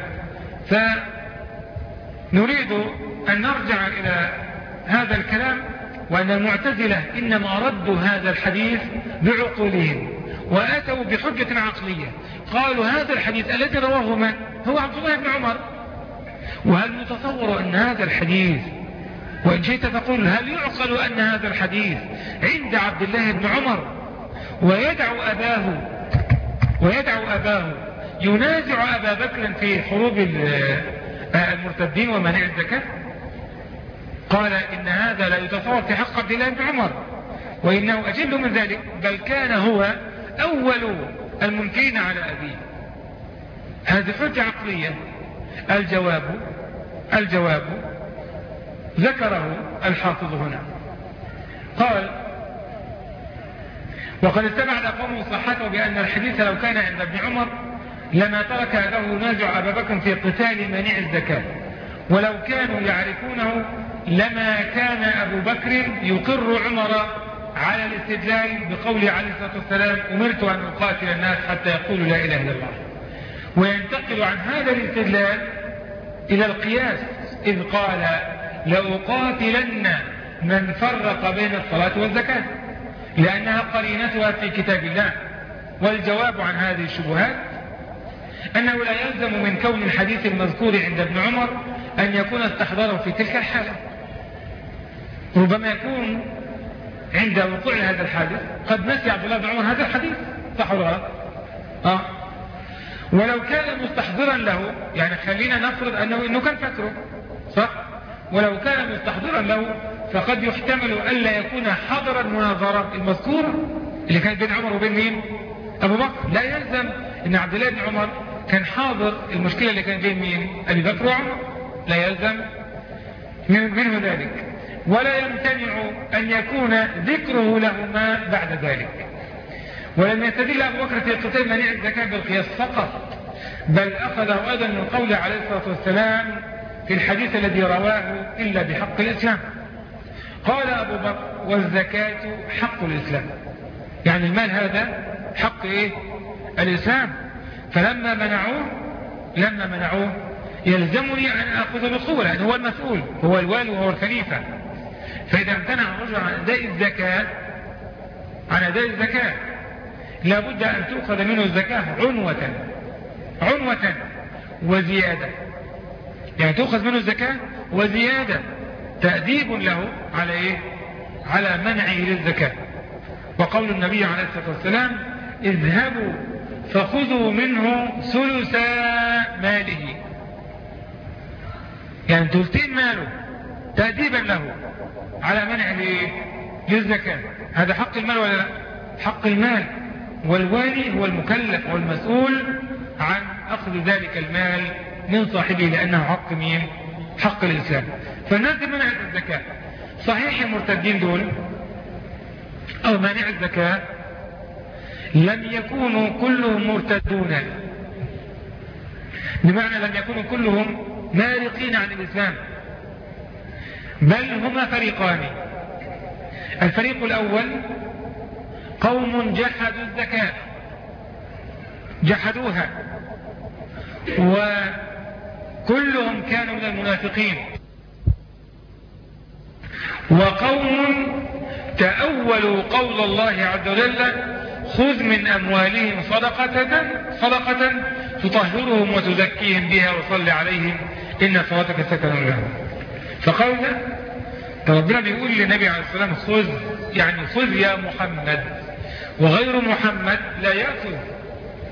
فنريد أن نرجع إلى هذا الكلام، وأن المعتزلة إنما ردوا هذا الحديث بعقولهم وأتوا بحجة عقلية، قالوا هذا الحديث الذي رواه من هو عبد الله بن عمر، وهل يتصور أن هذا الحديث، وإن شئت تقول هل يعقل أن هذا الحديث عند عبد الله بن عمر ويدعو أباه ويدعو أباه ينازع أبا بكر في حروب المرتدين ومنع الزكاة؟ قال إن هذا لا يتصور في حق عبد الله بن عمر، وإنه أجل من ذلك، بل كان هو أول المنكرين على أبيه. هذه حجة عقلية. الجواب الجواب ذكره الحافظ هنا، قال وقد استبعد قوم صحته بأن الحديث لو كان عند ابن عمر لما ترك له ينازع أبا بكر في قتال مانع الزكاة، ولو كانوا يعرفونه لما كان أبو بكر يقر عمر على الاستدلال بقول عليه الصلاة والسلام أمرت أن أقاتل الناس حتى يقولوا لا إله إلا الله، وينتقل عن هذا الاستدلال إلى القياس إذ قال لأقاتلن من فرق بين الصلاة والزكاة لأنها قرينتها في كتاب الله. والجواب عن هذه الشبهات أنه لا يلزم من كون الحديث المذكور عند ابن عمر أن يكون استحضره في تلك الحالة، ربما يكون عند وقوع هذا الحادث قد نسي عبد الله بن عمر هذا الحديث، صح ولا لا؟ آه. ولو كان مستحضرا له، يعني خلينا نفرض أنه إنه كان فاكره، صح؟ ولو كان مستحضرا له فقد يحتمل ألا يكون حضر المناظرة المذكورة اللي كانت بين عمر وبين مين؟ أبو بكر. لا يلزم أن عبد الله بن عمر كان حاضر المشكلة اللي كان بين مين؟ أبي بكر وعمر، لا يلزم منه ذلك، ولا يمتنع أن يكون ذكره لهما بعد ذلك. ولم يستدل أبو بكر في قتال منع الزكاة بالقياس فقط، بل أخذه أيضا من قول عليه الصلاة والسلام في الحديث الذي رواه إلا بحق الإسلام. قال أبو بكر والزكاة حق الإسلام، يعني المال هذا حق إيه؟ الإسلام. فلما منعوه لما منعوه يلزمني أن أخذ بالقوة، لأنه هو المسؤول، هو الوالي وهو الخليفة. فإذا امتنع الرجل عن أداء الزكاة عن أداء الزكاة لابد أن تؤخذ منه الزكاة عنوة عنوة وزيادة، يعني تؤخذ منه الزكاة وزيادة، تأديب له على إيه؟ على منعه للزكاة. وقول النبي عليه الصلاة والسلام اذهبوا فخذوا منه ثلث ماله، يعني ثلثين ماله تأديبا له على منع للزكاة. هذا حق المال ولا لا؟ حق المال، والوالي هو المكلف والمسؤول عن أخذ ذلك المال من صاحبه لأنه حق مين؟ حق الإسلام. فالناس منعت الزكاة. صحيح المرتدين دول أو مانع الزكاة لم يكونوا كلهم مرتدون، بمعنى لم يكونوا كلهم مارقين عن الإسلام، بل هما فريقان. الفريق الأول قوم جحدوا الزكاة، جحدوها، وكلهم كانوا من المنافقين. وقوم تأولوا قول الله عز وجل خذ من أموالهم صدقة صدقة تطهرهم وتزكيهم بها وصل عليهم إن صلاتك سكن لهم. فقال ربنا بيقول للنبي عليه الصلاة والسلام خذ، يعني خذ يا محمد، وغير محمد لا يأخذ.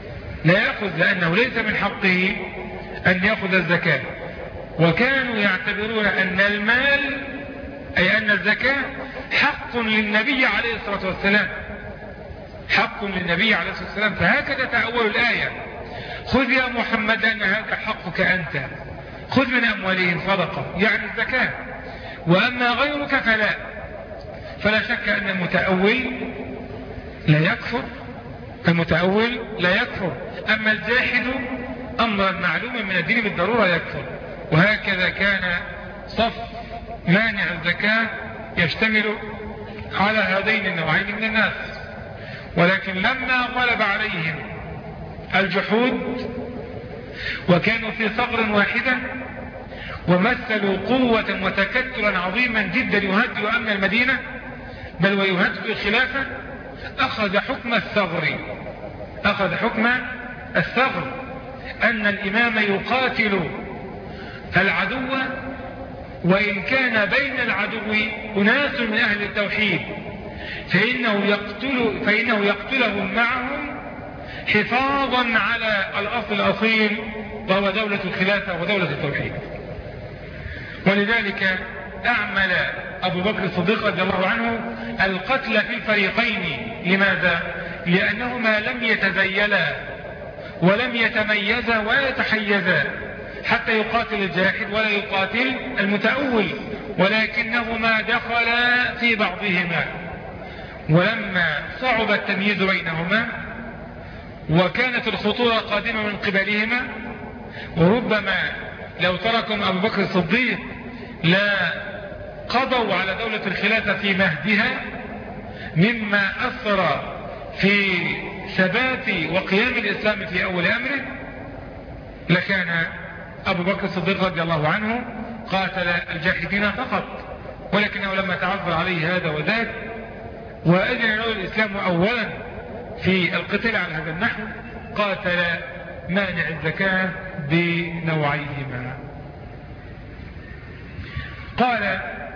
لا يأخذ، لأنه ليس من حقه أن يأخذ الزكاة. وكانوا يعتبرون أن المال أي أن الزكاة حق للنبي عليه الصلاة والسلام، حق للنبي عليه الصلاة والسلام. فهكذا تأول الآية: خذ يا محمد أن هذا حقك أنت، خذ من أموالهم صدقة، يعني الزكاة، وأما غيرك فلا. فلا شك أن المتأول لا يكفر، المتأول لا يكفر، أما الجاحد أمرا معلوما من الدين بالضرورة يكفر. وهكذا كان صف مانع الزكاة يشتمل على هذين النوعين من الناس. ولكن لما غلب عليهم الجحود وكانوا في ثغر واحدة ومثلوا قوة وتكتلا عظيما جدا يهدد أمن المدينة بل ويهدد الخلافة، أخذ حكم الثغر، أخذ حكم الثغر أن الإمام يقاتل العدو وإن كان بين العدو أناس من أهل التوحيد، فإنه يقتل فإنه يقتلهم معهم حفاظا على الأصل الأصيل وهو دولة الخلافة ودولة التوحيد. ولذلك أعمل أبو بكر الصديق رضي الله عنه القتل في الفريقين. لماذا؟ لأنهما لم يتزيلا ولم يتميزا ولا يتحيزا حتى يقاتل الجاحد ولا يقاتل المتأول، ولكنهما دخلا في بعضهما. ولما صعب التمييز بينهما وكانت الخطورة قادمة من قبلهما، وربما لو تركهم أبو بكر الصديق لا قضوا على دولة الخلافة في مهدها، مما أثر في ثبات وقيام الإسلام في أول أمره، لكان أبو بكر الصديق رضي الله عنه قاتل الجاحدين فقط. ولكنه لما تعذر عليه هذا وذاك وأذن له الإسلام أولا في القتال على هذا النحو، قاتل مانع الزكاة بنوعيهما. قال: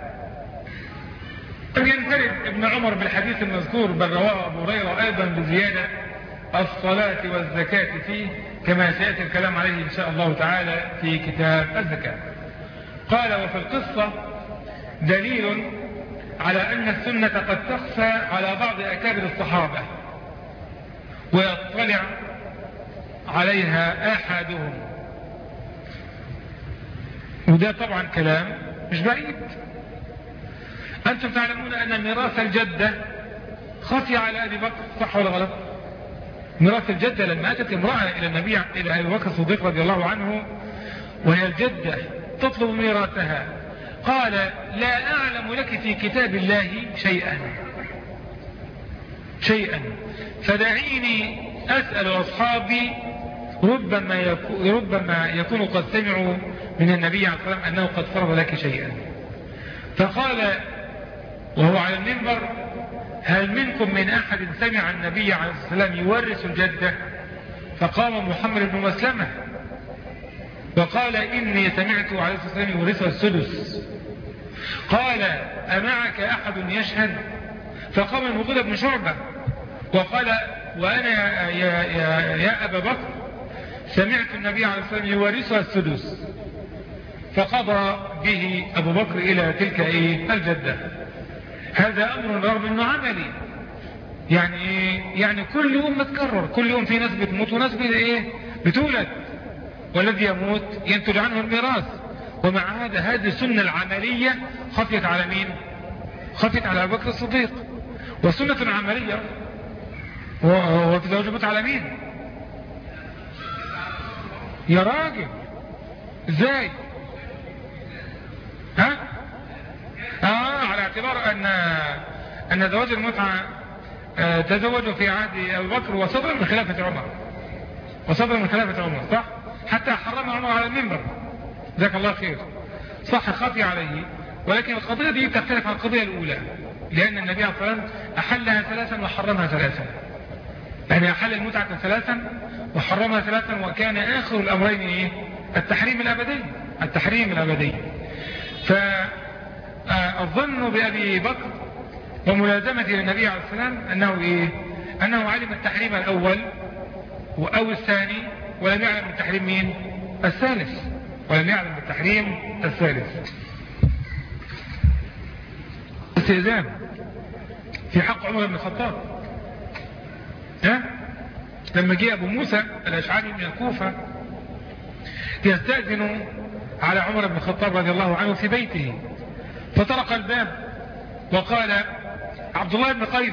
ينفرد ابن عمر بالحديث المذكور، بل رواه أبو هريرة أيضا بزيادة الصلاة والزكاة فيه، كما سيأتي الكلام عليه إن شاء الله تعالى في كتاب الزكاة. قال: وفي القصة دليل على أن السنة قد تخفى على بعض أكابر الصحابة ويطلع عليها أحدهم. وده طبعا كلام مش بعيد. أنتم تعلمون أن ميراث الجدة خفي على أبي بكر، صح ولا غلط؟ ميراث الجدة لما أتت امرأة إلى النبي إلى أبي بكر الصديق رضي الله عنه وهي الجدة تطلب ميراثها، قال: لا أعلم لك في كتاب الله شيئا شيئا فدعيني أسأل أصحابي ربما يكون, ربما يكون قد سمعوا من النبي عليه الصلاة والسلام أنه قد فرض لك شيئا. فقال وهو على المنبر: هل منكم من أحد سمع النبي عليه الصلاة والسلام يورث الجدة؟ فقام محمد بن مسلمة وقال: إني سمعت عليه الصلاة والسلام يورثها السدس. قال: أمعك أحد يشهد؟ فقام المغيرة بن شعبة وقال: وأنا يا, يا, يا, يا أبا بكر سمعت النبي عليه الصلاة والسلام يورثها السدس. فقضى به أبو بكر إلى تلك إيه الجدة. هذا أمر رغم أنه عملي، يعني إيه؟ يعني كل يوم متكرر، كل يوم في ناس بتموت وناس إيه بتولد، والذي يموت ينتج عنه الميراث. ومع هذا هذه السنة العملية خفيت على مين؟ خفيت على أبو بكر الصديق. والسنة عملية وتزوجت على مين؟ يا راجل ازاي؟ ها؟ اه على اعتبار ان ان زواج المتعة آه تزوجوا في عهد ابي بكر وصدر من خلافة عمر، وصدر من خلافة عمر، صح؟ حتى حرم عمر على المنبر، جزاك الله خير. صح خفي عليه، ولكن القضية دي تختلف عن القضية الأولى، لأن النبي عليه الصلاة والسلام أحلها ثلاثا وحرمها ثلاثا. يعني أحل المتعة ثلاثا وحرمها ثلاثا، وكان آخر الأمرين إيه؟ التحريم الأبدي، التحريم الأبدي. فالظن بأبي بكر وملازمته للنبي عليه الصلاة والسلام أنه إيه؟ أنه علم التحريم الأول أو الثاني، ولم يعلم بالتحريم مين؟ الثالث، ولم يعلم بالتحريم الثالث. استئذان في حق عمر بن الخطاب، ها؟ لما جاء أبو موسى الأشعري من الكوفة يستأذن على عمر بن الخطاب رضي الله عنه في بيته، فطرق الباب وقال عبد الله بن قيس،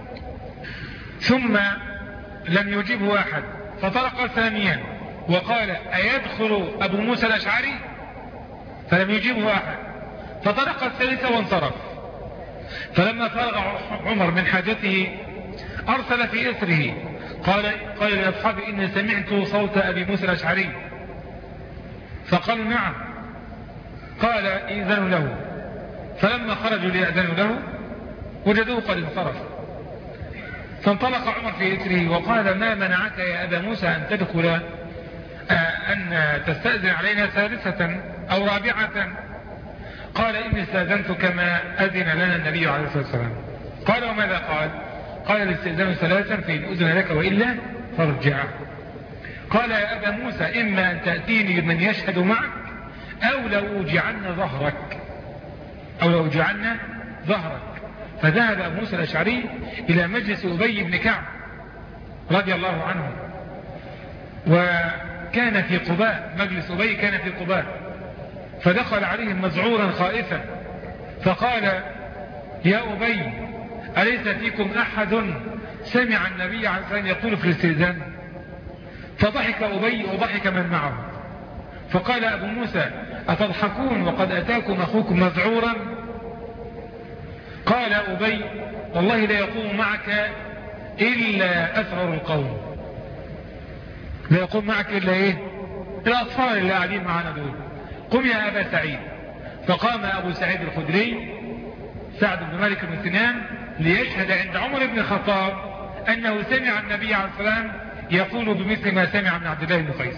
ثم لم يجيبه أحد، فطرق ثانيا وقال أيدخل أبو موسى الأشعري؟ فلم يجيبه أحد، فطرق الثالثة وانصرف. فلما فرغ عمر من حاجته أرسل في إثره، قال قال لأصحابه إني سمعت صوت أبي موسى الأشعري، فقالوا نعم، قال إذنوا له. فلما خرجوا ليأذنوا له وجدوه قد انصرف، فانطلق عمر في إثره وقال ما منعك يا أبا موسى أن تدخل أن تستأذن علينا ثالثة أو رابعة؟ قال إني استأذنت كما أذن لنا النبي عليه الصلاة والسلام. قال وماذا قال؟ قال الاستئذان ثلاثا فإن أذن لك وإلا فارجع. قال يا أبا موسى إما أن تأتيني بمن يشهد معك أو لأوجعن ظهرك أو لأوجعن ظهرك. فذهب أبو موسى الأشعري إلى مجلس أبي بن كعب رضي الله عنه، وكان في قباء، مجلس أبي كان في قباء، فدخل عليهم مذعورا خائفا فقال يا أبي أليس فيكم أحد سمع النبي عليه الصلاة والسلام يقول في الاستئذان؟ فضحك أبي وضحك من معه، فقال أبو موسى أتضحكون وقد أتاكم أخوكم مذعورا؟ قال أبي والله لا يقوم معك إلا أثغر القوم، لا يقوم معك إلا إيه؟ الأطفال اللي قاعدين معنا دول، قم يا أبا سعيد. فقام أبو سعيد الخدري سعد بن مالك بن سنان ليشهد عند عمر بن الخطاب أنه سمع النبي عليه الصلاة والسلام يقول بمثل ما سمع من عبد الله بن قيس.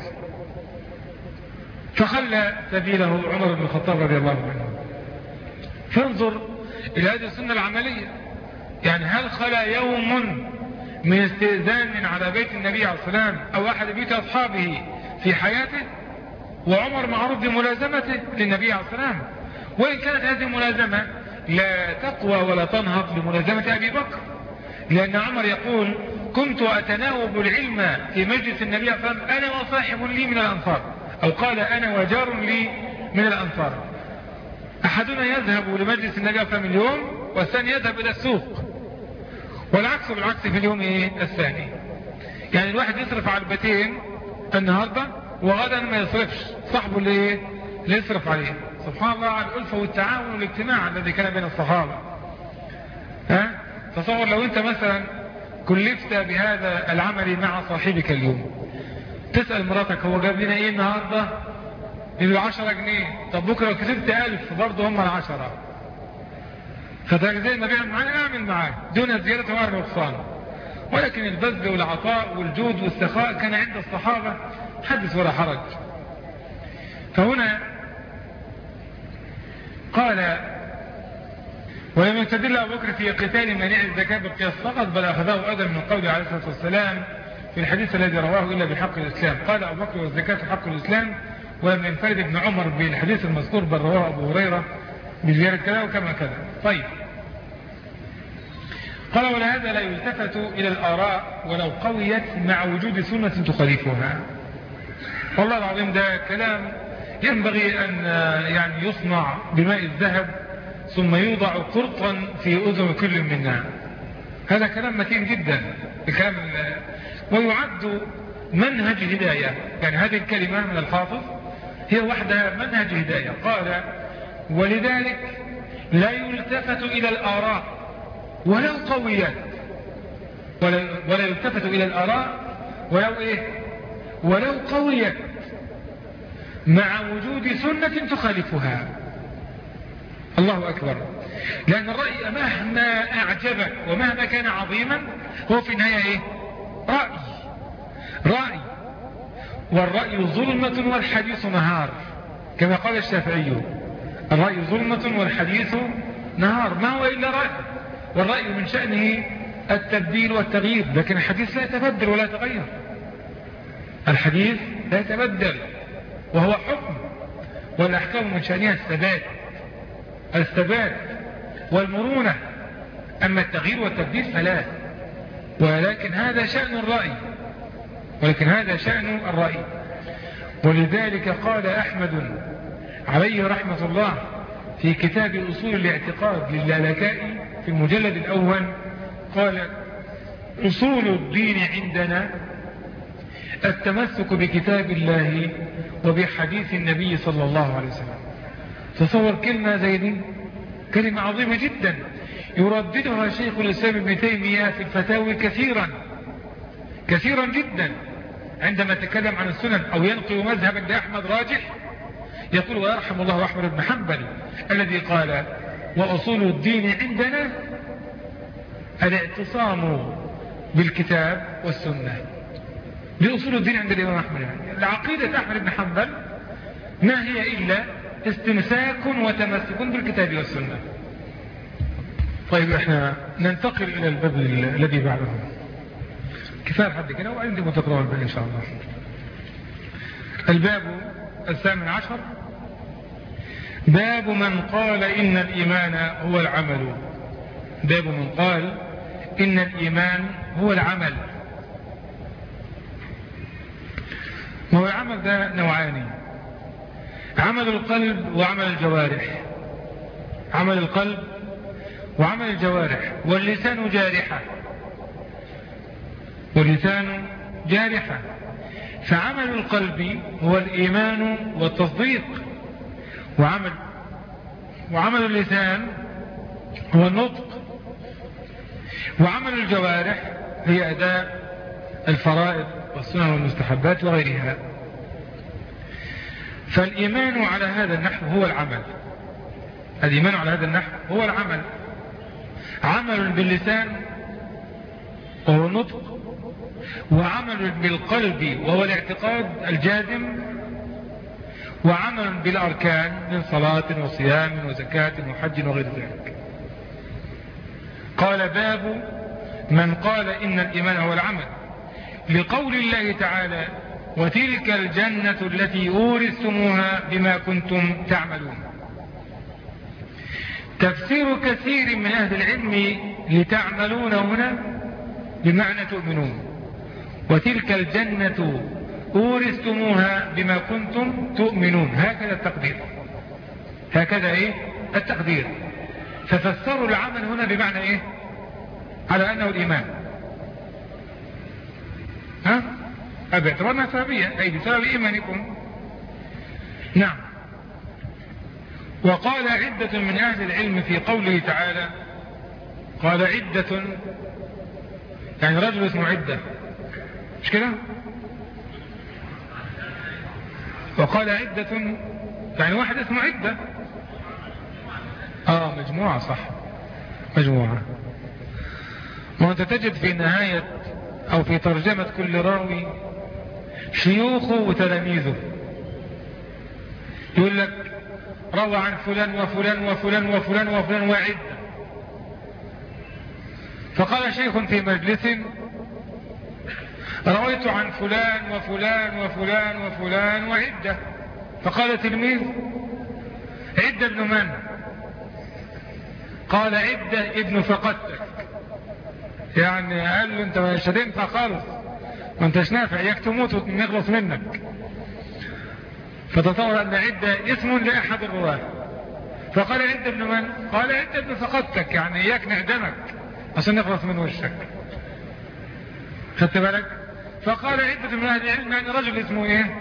فخلى سبيله عمر بن الخطاب رضي الله عنه. فانظر إلى هذه السنة العملية، يعني هل خلى يوم من استئذان على بيت النبي عليه الصلاة والسلام أو أحد بيت أصحابه في حياته؟ وعمر معروف بملازمته للنبي عليه الصلاة والسلام، وإن كانت هذه الملازمة لا تقوى ولا تنهض بملازمة أبي بكر، لأن عمر يقول كنت أتناوب العلم في مجلس النبي عليه الصلاة والسلام أنا وصاحب لي من الأنصار، أو قال أنا وجار لي من الأنصار. أحدنا يذهب لمجلس النبي عليه الصلاة والسلام اليوم والثاني يذهب إلى السوق، والعكس بالعكس في اليوم إيه الثاني. يعني الواحد يصرف على البيتين النهاردة وغدا ما يصرفش، صاحبه اللي اللي يصرف عليه. سبحان الله على الألفة والتعاون والاجتماع الذي كان بين الصحابة. ها؟ تصور لو أنت مثلا كلفت بهذا العمل مع صاحبك اليوم، تسأل مراتك هو جاب لنا إيه النهاردة؟ يبقى عشرة جنيه. طب بكرة لو كسبت ألف برضه هم العشرة. فتجزي ما بيعمل معاه أعمل معاه دون زيادة ولا نقصان. ولكن البذل والعطاء والجود والسخاء كان عند الصحابة حدث ولا حرج. فهنا قال ولم يستدل أبو بكر في قتال مانع الزكاة بالقياس فقط، بل أخذه أيضا من قوله عليه الصلاة والسلام في الحديث الذي رواه إلا بحق الإسلام. قال أبو بكر والزكاة حق الإسلام، ولم ينفرد ابن عمر بالحديث المذكور بل رواه أبو هريرة بزيادة كذا وكما كذا. طيب قال ولهذا لا يلتفت إلى الآراء ولو قويت مع وجود سنة تخالفها. والله العظيم ده كلام ينبغي أن يعني يصنع بماء الذهب ثم يوضع قرطا في أذن كل منا. هذا كلام متين جدا الكلام، ويعد منهج هداية. يعني هذه الكلمة من الحافظ هي وحدها منهج هداية. قال ولذلك لا يلتفت إلى الآراء ولو قويت، ولا, ولا يلتفت إلى الآراء ولو إيه ولو قويت مع وجود سنة تخالفها. الله أكبر. لأن الرأي مهما أعجبك ومهما كان عظيما هو في النهاية إيه؟ رأي رأي والرأي ظلمة والحديث نهار، كما قال الشافعي الرأي ظلمة والحديث نهار. ما هو إلا رأي، والرأي من شأنه التبديل والتغيير، لكن الحديث لا يتبدل ولا يتغير. الحديث لا يتبدل وهو حكم، والأحكام من شأنها الثبات الثبات والمرونة، أما التغيير والتبديل فلا. ولكن هذا شأن الرأي ولكن هذا شأن الرأي ولذلك قال أحمد عليه رحمة الله في كتاب أصول الاعتقاد للالكائي في المجلد الأول، قال: أصول الدين عندنا التمسك بكتاب الله وبحديث النبي صلى الله عليه وسلم. تصور كلمة زي دي، كلمة عظيمة جدا يرددها شيخ الإسلام ابن تيمية في الفتاوي كثيرا كثيرا جدا، عندما تكلم عن السنن أو ينقل مذهبا لأحمد راجح يقول: ويرحم الله أحمد بن حنبل الذي قال: وأصول الدين عندنا الاعتصام بالكتاب والسنة. لأصول الدين عند الإمام أحمد، العقيدة أحمد بن حنبل ما هي إلا استمساك وتمسك بالكتاب والسنة. طيب احنا ننتقل إلى الباب الذي بعده، كفاية حد كده وعندي متقرأ الباب إن شاء الله. الباب الثامن عشر، باب من قال إن الإيمان هو العمل. باب من قال إن الإيمان هو العمل. ما هو العمل ده نوعان: عمل القلب وعمل الجوارح. عمل القلب وعمل الجوارح، واللسان جارحة واللسان جارحة فعمل القلب هو الإيمان والتصديق، وعمل وعمل اللسان هو النطق، وعمل الجوارح هي أداء الفرائض والسنن والمستحبات وغيرها. فالإيمان على هذا النحو هو العمل. الإيمان على هذا النحو هو العمل، عمل باللسان وهو النطق، وعمل بالقلب وهو الاعتقاد الجازم، وعمل بالأركان من صلاة وصيام وزكاة وحج وغير ذلك. قال: باب من قال إن الإيمان هو العمل، لقول الله تعالى: وتلك الجنة التي أورثتموها بما كنتم تعملون. تفسير كثير من أهل العلم لتعملون هنا بمعنى تؤمنون، وتلك الجنة أورثتموها بما كنتم تؤمنون، هكذا التقدير هكذا إيه التقدير. ففسروا العمل هنا بمعنى إيه؟ على أنه الإيمان، ها؟ باعتبارنا سببية، أي بسبب إيمانكم. نعم. وقال عدة من أهل العلم في قوله تعالى، قال عدة يعني رجل اسمه عدة، مش كده؟ وقال عدة يعني واحد اسمه عدة. آه مجموعة، صح، مجموعة. وأنت تجد في نهاية أو في ترجمة كل راوي شيوخه وتلاميذه، يقول لك: روى عن فلان وفلان وفلان وفلان وفلان وعدة. فقال شيخ في مجلس: رويت عن فلان وفلان وفلان وفلان وعدة. فقال تلميذ: عدة ابن من؟ قال: عدة ابن فقدتك. يعني قال له: انت مش هتنفع خالص، ما انتش نافع، اياك تموت ونخلص منك. فتصور ان عدة اسم لأحد الرواه. فقال: عدة ابن من؟ قال: عدة ابن فقدتك، يعني اياك نعدمك عشان نخلص من وشك. خدت بالك؟ فقال عدة من اهل العلم يعني رجل اسمه ايه؟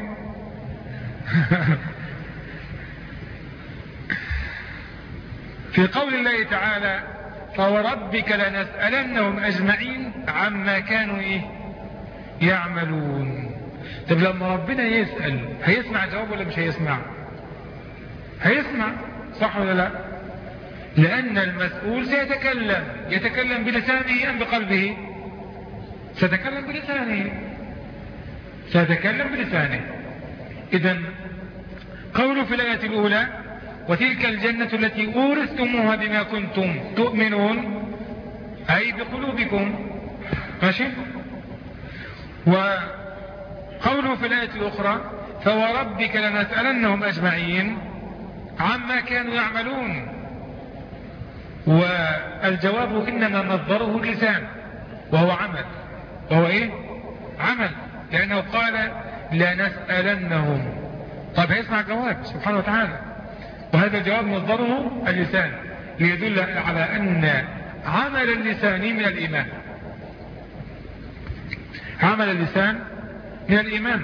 في قول الله تعالى: فوربك لنسألنهم أجمعين عما كانوا إيه؟ يعملون. طب لما ربنا يسأل هيسمع جواب ولا مش هيسمع؟ هيسمع، صح ولا لا؟ لأن المسؤول سيتكلم، يتكلم بلسانه أم بقلبه؟ سيتكلم بلسانه سيتكلم بلسانه. إذن قوله في الآية الأولى: وتلك الجنة التي أورثتموها بما كنتم تؤمنون، أي بقلوبكم، ماشي؟ قوله في الآية الأخرى فوربك لنسألنهم أجمعين عما كانوا يعملون، والجواب إنما مصدره اللسان وهو عمل، وهو إيه؟ عمل، لأنه قال لنسألنهم. طب هيسمع جواب سبحانه وتعالى، وهذا الجواب مصدره اللسان ليدل على أن عمل اللسان من الإيمان. عمل اللسان من الإيمان.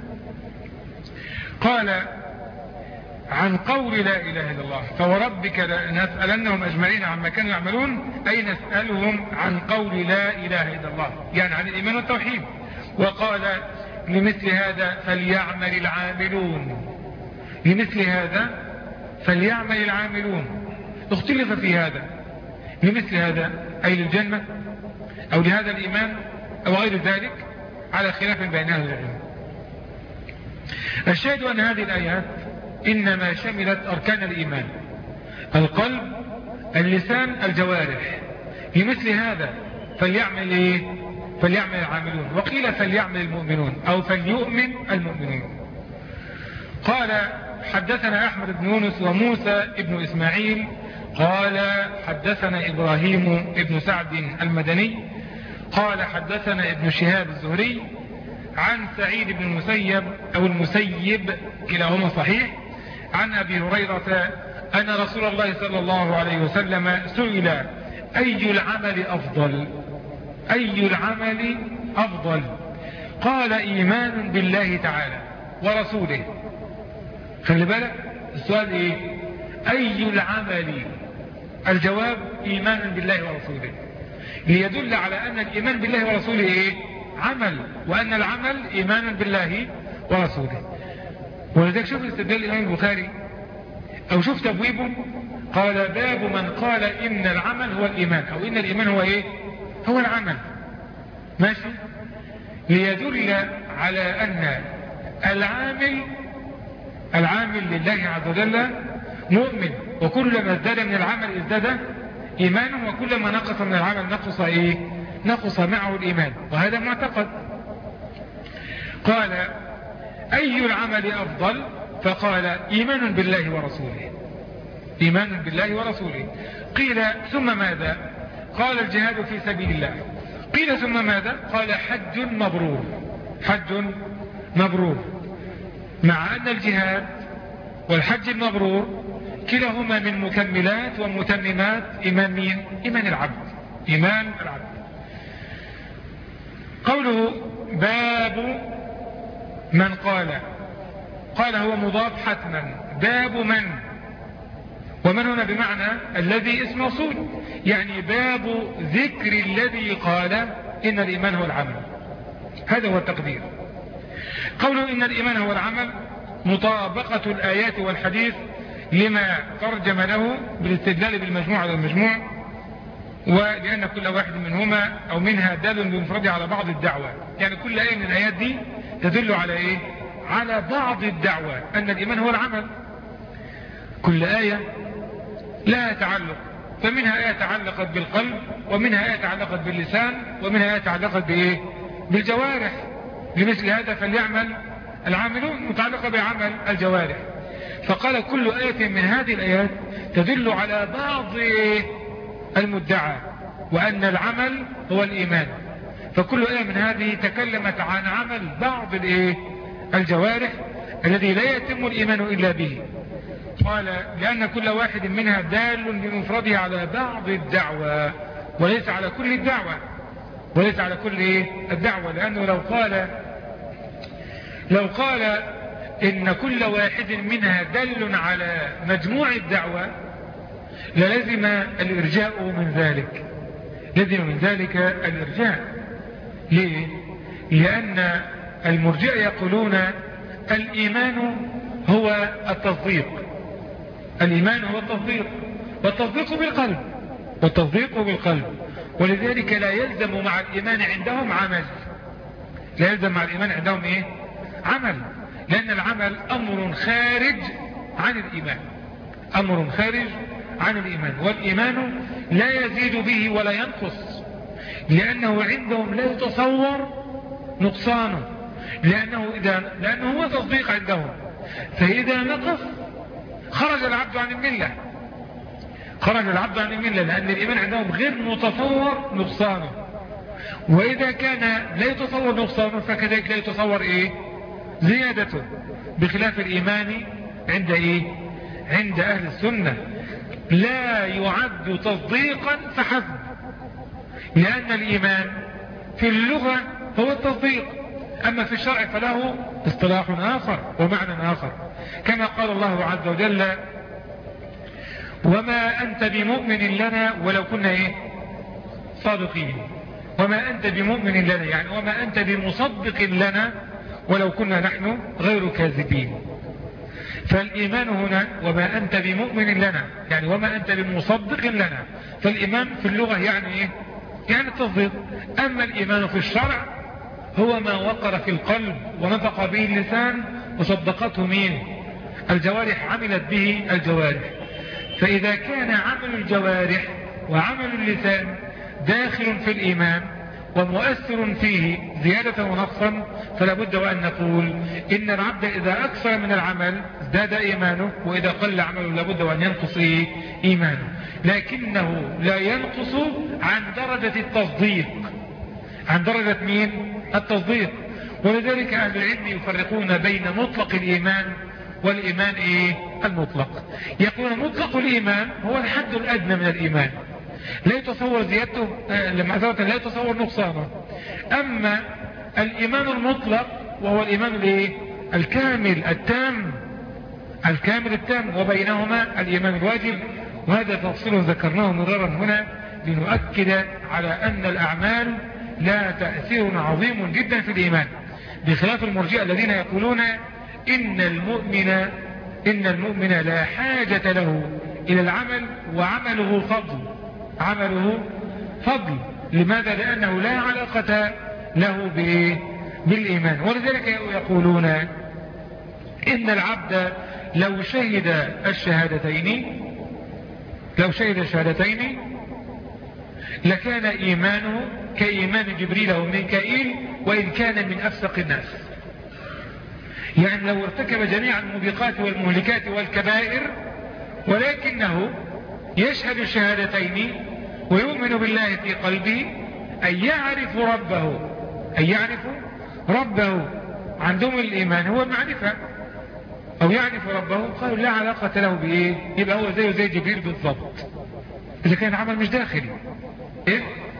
قال عن قول لا إله إلا الله فوربك لنسألنهم أجمعين عما كانوا يعملون، أي نسألهم عن قول لا إله إلا الله، يعني عن الإيمان والتوحيد. وقال لمثل هذا فليعمل العاملون، لمثل هذا فليعمل العاملون. اختلف في هذا، لمثل هذا أي للجنة أو لهذا الإيمان أو غير ذلك، على خلاف بين أهل العلم. الشاهد أن هذه الآيات إنما شملت أركان الإيمان: القلب، اللسان، الجوارح. لمثل هذا فليعمل إيه؟ فليعمل العاملون، وقيل فليعمل المؤمنون أو فليؤمن المؤمنون. قال حدثنا أحمد بن يونس وموسى بن إسماعيل قال حدثنا إبراهيم بن سعد المدني قال حدثنا ابن شهاب الزهري عن سعيد بن المسيب أو المسيب كلاهما صحيح عن أبي هريرة أن رسول الله صلى الله عليه وسلم سئل أي العمل أفضل، أي العمل أفضل؟ قال إيمان بالله تعالى ورسوله. خلي بالك السؤال إيه؟ أي العمل؟ الجواب إيمان بالله ورسوله، ليدل على أن الإيمان بالله ورسوله إيه؟ عمل، وأن العمل إيمان بالله ورسوله. ولذلك شوف استدلال الإمام البخاري أو شوف تبويبه، قال باب من قال إن العمل هو الإيمان، أو إن الإيمان هو إيه؟ هو العمل. ماشي؟ ليدل على أن العامل العامل لله عز وجل مؤمن، وكلما ازداد من العمل ازداد إيمانه، وكلما نقص من العمل نقص إيه؟ نقص معه الإيمان، وهذا معتقد. قال أي العمل أفضل؟ فقال إيمان بالله ورسوله، إيمان بالله ورسوله. قيل ثم ماذا؟ قال الجهاد في سبيل الله. قيل ثم ماذا؟ قال حج مبرور، حج مبرور. مع أن الجهاد والحج المبرور كلاهما من مكملات ومتممات إيمان مين؟ إيمان العبد، إيمان العبد. قوله باب من قال، قال هو مضاف حتما، باب من، ومن هنا بمعنى الذي اسم موصول، يعني باب ذكر الذي قال إن الإيمان هو العمل. هذا هو التقدير. قوله إن الإيمان هو العمل مطابقة الآيات والحديث لما ترجم له بالاستدلال بالمجموع على المجموع، ولأن كل واحد منهما أو منها دال بمفرده على بعض الدعوة، يعني كل آية من الآيات دي تدل على إيه؟ على بعض الدعوة أن الإيمان هو العمل. كل آية لها تعلق، فمنها آية تعلقت بالقلب، ومنها آية تعلقت باللسان، ومنها آية تعلقت بإيه؟ بالجوارح. لمثل هذا فليعمل العاملون متعلقة بعمل الجوارح. فقال كل آية من هذه الآيات تدل على بعض المدعى، وأن العمل هو الإيمان. فكل آية من هذه تكلمت عن عمل بعض الإيه؟ الجوارح الذي لا يتم الإيمان إلا به. قال لأن كل واحد منها دال بمفرده على بعض الدعوة، وليس على كل الدعوة، وليس على كل إيه؟ الدعوة. لأنه لو قال لو قال إن كل واحد منها دل على مجموع الدعوة للزم الإرجاء من ذلك، لزم من ذلك الإرجاء. ليه؟ لأن المرجئة يقولون الإيمان هو التصديق، الإيمان هو التصديق، والتصديق بالقلب، والتصديق بالقلب. ولذلك لا يلزم مع الإيمان عندهم عمل، لا يلزم مع الإيمان عندهم إيه؟ عمل، لأن العمل أمر خارج عن الإيمان، أمر خارج عن الإيمان، والإيمان لا يزيد به ولا ينقص، لأنه عندهم لا يتصور نقصانه، لأنه, إذا لأنه هو تصديق عندهم، فإذا نقص خرج العبد عن الملة، خرج العبد عن الملة، لأن الإيمان عندهم غير متصور نقصانه، وإذا كان لا يتصور نقصانه فكذلك لا يتصور إيه زيادته، بخلاف الإيمان عند إيه عند أهل السنة لا يعد تصديقا فحسب، لأن الإيمان في اللغة هو التصديق، أما في الشرع فله اصطلاح آخر ومعنى آخر، كما قال الله عز وجل: وما أنت بمؤمن لنا ولو كنا إيه صادقين. وما أنت بمؤمن لنا يعني وما أنت بمصدق لنا ولو كنا نحن غير كاذبين. فالإيمان هنا وما أنت بمؤمن لنا يعني وما أنت بمصدق لنا، فالإيمان في اللغة يعني إيه يعني التصديق. أما الإيمان في الشرع هو ما وقر في القلب ونطق به اللسان وصدقته مين الجوارح، عملت به الجوارح. فإذا كان عمل الجوارح وعمل اللسان داخل في الإيمان ومؤثر فيه زيادة ونقصا، فلا بد وأن نقول إن العبد إذا أكثر من العمل ازداد إيمانه، وإذا قل عمله لا بد وأن ينقص إيمانه، لكنه لا ينقص عن درجة التصديق، عن درجة مين التصديق. ولذلك أهل العلم يفرقون بين مطلق الإيمان والإيمان إيه المطلق. يقول مطلق الإيمان هو الحد الأدنى من الإيمان، لا يتصور زيادته لمعذرة لا يتصور نقصانه. أما الإيمان المطلق وهو الإيمان الإيه الكامل التام، الكامل التام، وبينهما الإيمان الواجب، وهذا تفصيل ذكرناه مرارا هنا لنؤكد على أن الأعمال لا تأثير عظيم جدا في الإيمان، بخلاف المرجئة الذين يقولون إن المؤمن إن المؤمن لا حاجة له إلى العمل وعمله فضل، عمله فضل. لماذا؟ لأنه لا علاقة له بالإيمان. ولذلك يقولون إن العبد لو شهد الشهادتين لو شهد الشهادتين لكان إيمانه كإيمان جبريل وميكائيل وإن كان من أفسق الناس. يعني لو ارتكب جميع الموبقات والمهلكات والكبائر ولكنه يشهد الشهادتين ويؤمن بالله في قلبه، أن يعرف ربه أن يعرف ربه عندهم الإيمان هو المعرفة، أو يعرف ربه، قالوا لا علاقة له بإيه، يبقى هو زيه زي جبريل بالضبط إذا كان عمل مش داخلي. إيه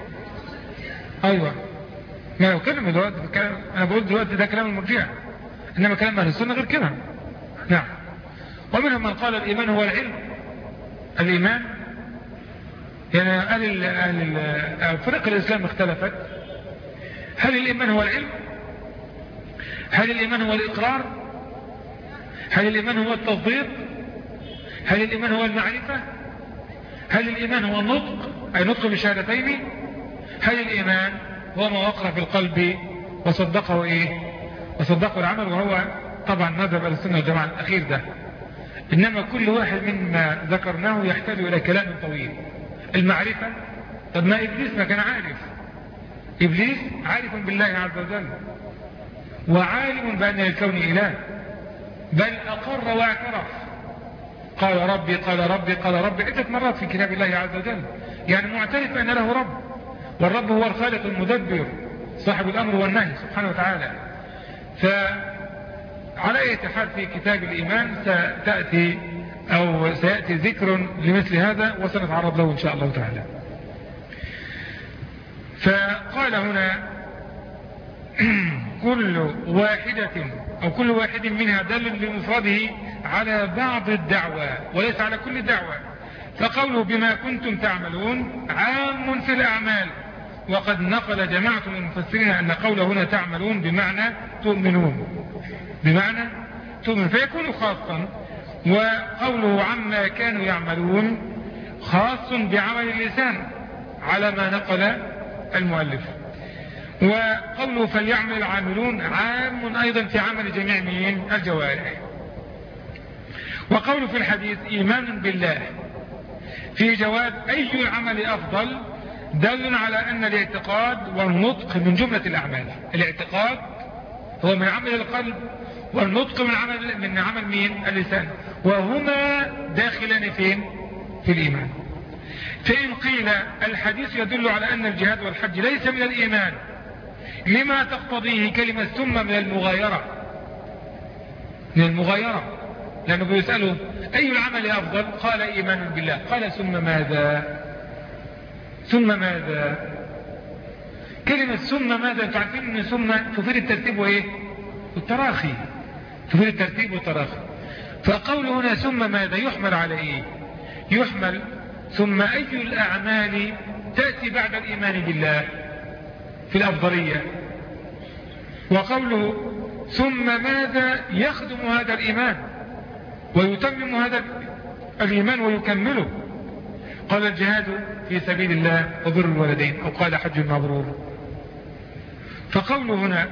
أيوة ما لو كلمة دلوقتي بكلام. أنا بقول دلوقتي ده كلام المرجئة، إنما كلام أهل السنة غير كده. نعم. ومنهم من قال الإيمان هو العلم. الإيمان يعني أهل أهل فرق الإسلام اختلفت، هل الإيمان هو العلم؟ هل الإيمان هو الإقرار؟ هل الإيمان هو التصديق؟ هل الإيمان هو المعرفة؟ هل الإيمان هو النطق أي نطق بالشهادتين؟ هل الإيمان هو ما وقر في القلب وصدقه إيه وصدقه العمل، وهو طبعا مذهب أهل السنة والجماعة الأخير ده. إنما كل واحد مما ذكرناه يحتاج إلى كلام طويل. المعرفة، طب ما إبليس ما كان عارف، إبليس عارف بالله عز وجل وعالم بأن الكون إله، بل أقر واعترف، قال ربي قال ربي قال ربي عدة مرات في كتاب الله عز وجل، يعني معترف أن له رب، والرب هو الخالق المدبر صاحب الأمر والنهي سبحانه وتعالى. فعلى أي حال في كتاب الإيمان ستأتي أو سيأتي ذكر لمثل هذا وسنتعرض له إن شاء الله تعالى. فقال هنا كل واحدة أو كل واحد منها دل بمفرده على بعض الدعوة وليس على كل الدعوة. فقوله بما كنتم تعملون عام في الأعمال، وقد نقل جماعة من المفسرين أن قوله هنا تعملون بمعنى تؤمنون، بمعنى تؤمن فيكون خاصا، وقوله عما كانوا يعملون خاص بعمل اللسان على ما نقل المؤلف. وقوله فليعمل العاملون عام أيضا في عمل جميع من الجوارح. وقوله في الحديث إيمان بالله في جواب أي العمل أفضل دل على أن الاعتقاد والنطق من جملة الأعمال. الاعتقاد هو من عمل القلب، والنطق من عمل من عمل مين؟ اللسان، وهما داخلان فين؟ في الإيمان. فإن قيل الحديث يدل على أن الجهاد والحج ليس من الإيمان، لما تقتضيه كلمة ثم من المغايرة؟ من المغايرة، لأنه بيسأله أي العمل أفضل؟ قال إيمان بالله. قال ثم ماذا؟ ثم ماذا؟ كلمة ثم ماذا؟ تعرفين أن ثم تفيد الترتيب وإيه؟ والتراخي، تفيد الترتيب والتراخي. فقول هنا ثم ماذا يحمل على إيه؟ يحمل ثم أي الأعمال تأتي بعد الإيمان بالله في الأفضلية، وقوله ثم ماذا يخدم هذا الإيمان ويتمم هذا الإيمان ويكمله. قال الجهاد في سبيل الله وبر الوالدين، أو قال حج مبرور. فقوله هنا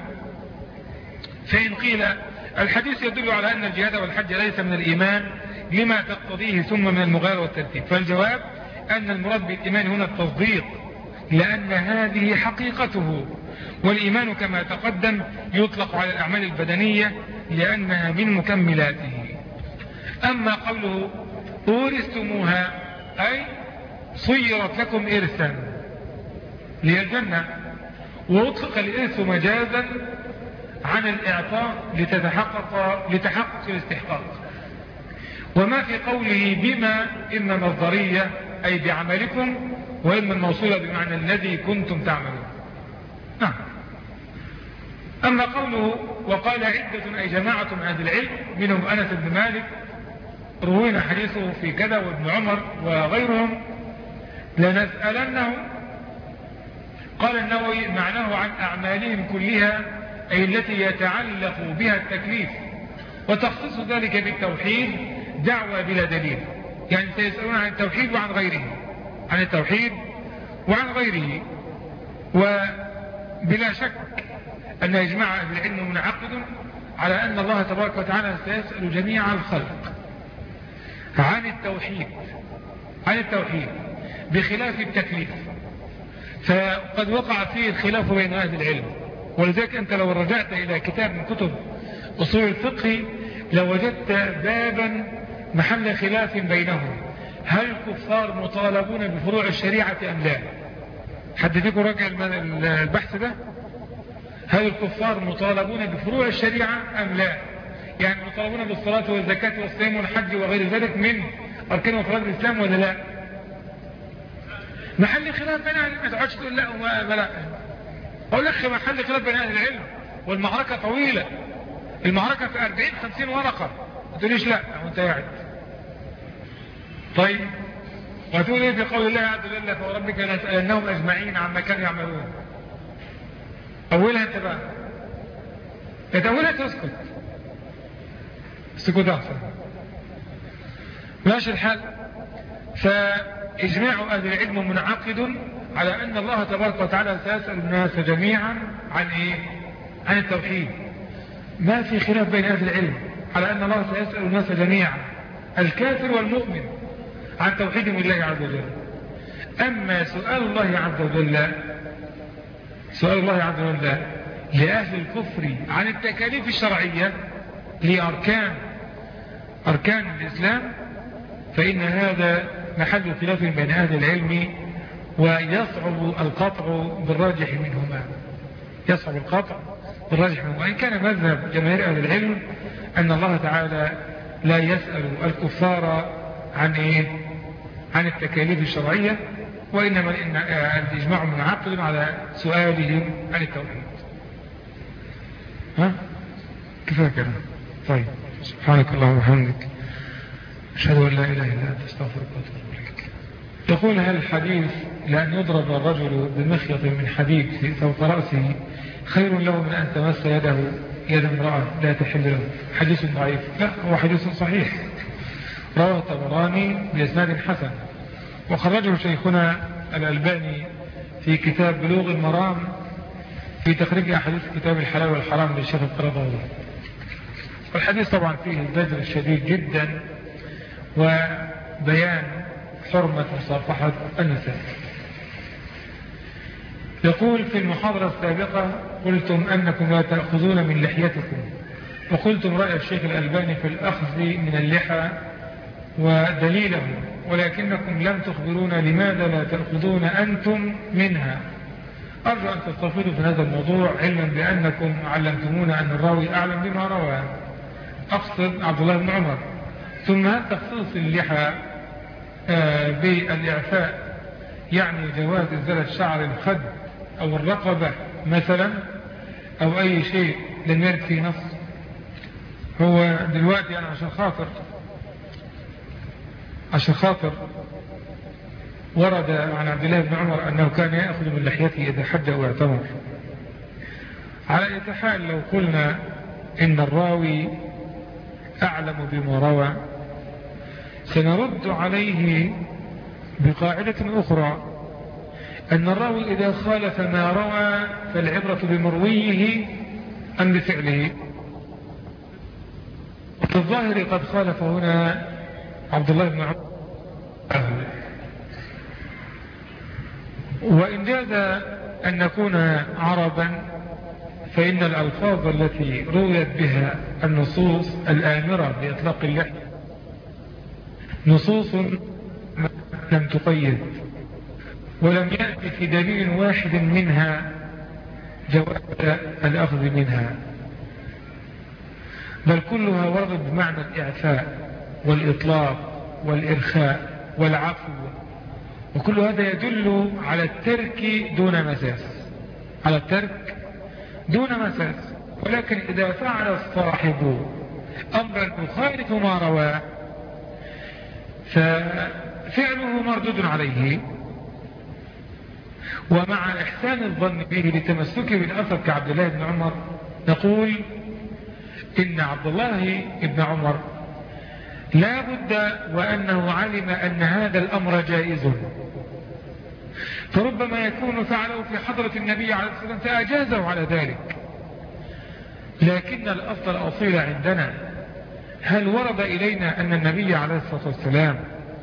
فإن قيل الحديث يدل على أن الجهاد والحج ليس من الإيمان، لما تقتضيه ثم من المغايرة والترتيب. فالجواب أن المراد بالإيمان هنا التصديق، لأن هذه حقيقته، والإيمان كما تقدم يطلق على الأعمال البدنية لأنها من مكملاته. أما قوله أورثتموها أي صيرت لكم إرثا للجنة، وأطلق الإرث مجازا عن الإعطاء لتتحقق لتحقق الاستحقاق. وما في قوله بما إما مصدرية أي بعملكم، وإما الموصولة بمعنى الذي كنتم تعملون. نعم. أما قوله وقال عدة أي جماعة من أهل العلم منهم أنس بن مالك روينا حديثه في كذا وابن عمر وغيرهم لنسألنهم، قال النووي معناه عن أعمالهم كلها أي التي يتعلق بها التكليف، وتخصيص ذلك بالتوحيد دعوة بلا دليل. يعني سيسألون عن التوحيد وعن غيره، عن التوحيد وعن غيره. وبلا شك أن إجماع أهل العلم منعقد على أن الله تبارك وتعالى سيسأل جميع الخلق عن التوحيد عن التوحيد بخلاف التكليف، فقد وقع فيه الخلاف بين أهل العلم. ولذلك أنت لو رجعت إلى كتاب من كتب أصول الفقه لوجدت بابا محل خلاف بينهم، هل الكفار مطالبون بفروع الشريعة أم لا؟ حد فيكم راجع البحث ده؟ هل الكفار مطالبون بفروع الشريعة أم لا؟ يعني مطالبون بالصلاة والزكاة والصيام والحج وغير ذلك من أركان وفرائض الإسلام ولا لا؟ محل خلاف بين أهل العلم. ما تقعدش تقول لا وما لا. أقول لك محل خلاف بين أهل العلم، والمعركة طويلة، المعركة في أربعين خمسين ورقة، ما تقوليش لا وأنت قاعد. طيب وتقول ايه في قول الله عز وجل فوربك لنسألنهم أجمعين عما كانوا يعملون؟ أولها أنت بقى يتأولها تسكت، السكوت أحسن. ماشي الحال. فإجماع أهل العلم منعقد على أن الله تبارك وتعالى سيسأل الناس جميعا عن إيه؟ عن التوحيد. ما في خلاف بين أهل العلم على أن الله سيسأل الناس جميعا الكافر والمؤمن عن توحيدهم لله عز وجل. أما سؤال الله عز وجل سؤال الله عز وجل لأهل الكفر عن التكاليف الشرعية لأركان أركان الإسلام، فإن هذا محل خلاف بين أهل العلم، ويصعب القطع بالراجح منهما يصعب القطع بالراجح منهما وإن كان مذهب جماهير أهل العلم أن الله تعالى لا يسأل الكفار عن إيه؟ عن التكاليف الشرعية، وإنما الإجماع منعقد على سؤالهم عن التوحيد. ها؟ كفاية كده. طيب سبحانك اللهم وبحمدك أشهد أن لا إله إلا أنت أستغفرك وأتوب إليك. يقول هل الحديث لأن يضرب الرجل بمخيط من حديد فوق رأسه خير له من أن تمس يده يد امرأة لا تحل له؟ حديث ضعيف. لا، هو حديث صحيح رواه الطبراني بإسناد حسن، وخرجه شيخنا الألباني في كتاب بلوغ المرام في تخريج أحاديث كتاب الحلال والحرام للشيخ القرضاوي. والحديث طبعا فيه البذل الشديد جدا وبيان حرمة مصافحة النساء. يقول في المحاضرة السابقة قلتم أنكم لا تأخذون من لحيتكم، وقلتم رأي الشيخ الألباني في الأخذ من اللحى ودليله، ولكنكم لم تخبرونا لماذا لا تأخذون أنتم منها. أرجو أن تستفيدوا في هذا الموضوع، علما بأنكم علمتمونا أن الراوي أعلم بما روى، أقصد عبد الله بن عمر. ثم هل تخصيص اللحى آه بالإعفاء يعني جواز إزالة شعر الخد أو الرقبة مثلا أو أي شيء لم يرد فيه نص؟ هو دلوقتي أنا عشان خاطر عشان خاطر ورد عن عبد الله بن عمر أنه كان يأخذ من لحيته إذا حج أو اعتمر. على أي حال لو قلنا إن الراوي أعلم بما روى، سنرد عليه بقاعدة أخرى، أن الراوي إذا خالف ما روى فالعبرة بمرويه أم بفعله. في الظاهر قد خالف هنا عبد الله بن عمر، وإن جاز أن نكون عربا فإن الألفاظ التي رويت بها النصوص الآمرة بإطلاق اللحية نصوص لم تقيد، ولم يأتي في دليل واحد منها جواز الأخذ منها، بل كلها وردت بمعنى الإعفاء والإطلاق والإرخاء والعفو، وكل هذا يدل على الترك دون مساس، على الترك دون مساس. ولكن إذا فعل الصاحب أمرا يخالف ما رواه ففعله مردود عليه، ومع إحسان الظن به لتمسكه بالأثر كعبد الله بن عمر نقول إن عبد الله بن عمر لا بد وأنه علم أن هذا الأمر جائز، فربما يكون فعله في حضرة النبي عليه الصلاة والسلام فأجازه على ذلك. لكن الأصل الأصيل عندنا، هل ورد إلينا أن النبي عليه الصلاة والسلام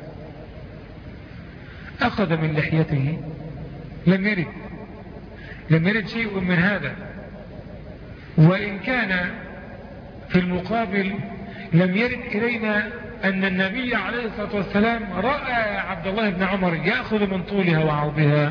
أخذ من لحيته؟ لم يرد، لم يرد شيء من هذا. وإن كان في المقابل لم يرد إلينا أن النبي عليه الصلاة والسلام رأى عبد الله بن عمر يأخذ من طولها وعرضها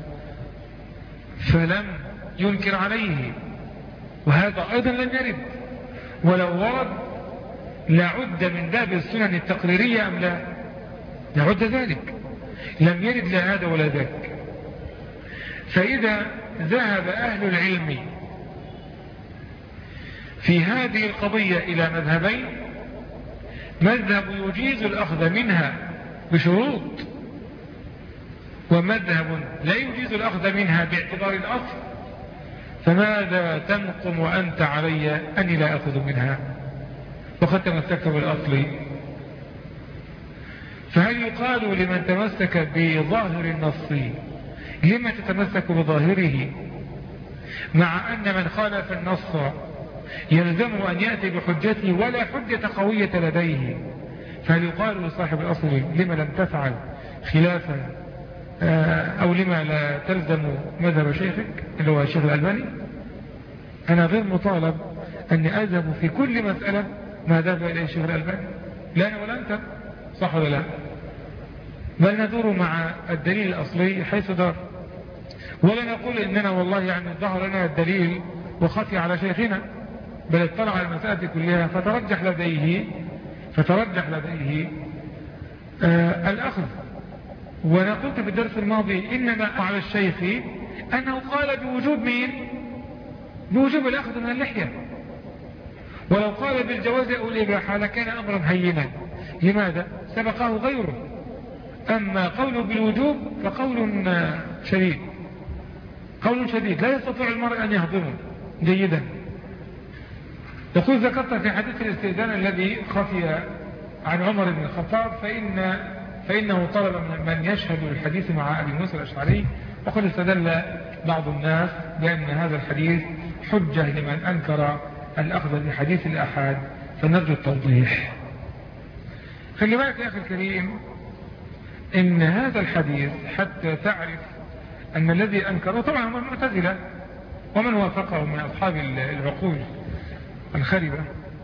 فلم ينكر عليه، وهذا أيضا لم يرد. ولو ورد لعد من باب السنن التقريرية أم لا؟ لعد ذلك. لم يرد لا هذا ولا ذاك. فإذا ذهب أهل العلم في هذه القضية إلى مذهبين، مذهب يجيز الأخذ منها بشروط، ومذهب لا يجيز الأخذ منها باعتبار الأصل، فماذا تنقم أنت علي أني لا أخذ منها وقد تمسكت بالأصل؟ فهل يقال لمن تمسك بظاهر النص لما تتمسك بظاهره، مع أن من خالف النص يلزمه أن يأتي بحجته ولا حجة قوية لديه؟ فهل يقال لصاحب الأصل لما لم تفعل خلافا أو لما لا تلزم مذهب شيخك اللي هو الشيخ الألباني؟ أنا غير مطالب أني أذهب في كل مسألة ما ذهب إليه الشيخ الألباني، لا أنا ولا أنت، صح ولا لا؟ بل ندور مع الدليل الأصلي حيث دار، ولا نقول إننا والله يعني ظهر لنا الدليل وخفي على شيخنا، بل اطلع على المسألة كلها فترجح لديه فترجح لديه آه الأخذ. وأنا قلت في الدرس الماضي إنما على الشيخ أنه قال بوجوب مين؟ بوجوب الأخذ من اللحية. ولو قال بالجواز أو الإباحة لكان أمرا هينا. لماذا؟ سبقه غيره. أما قوله بالوجوب فقول شديد، قول شديد لا يستطيع المرء أن يهضمه جيدا. يقول ذكرت في حديث الاستئذان الذي خفي عن عمر بن الخطاب فإن فإنه طلب من من يشهد الحديث مع أبي موسى الأشعري، وقد استدل بعض الناس بأن هذا الحديث حجة لمن أنكر الأخذ بحديث الأحاد، فنرجو التوضيح. خلي بالك يا أخي الكريم إن هذا الحديث حتى تعرف أن الذي أنكره طبعا هم المعتزلة، ومن وافقه من أصحاب العقول الخربة.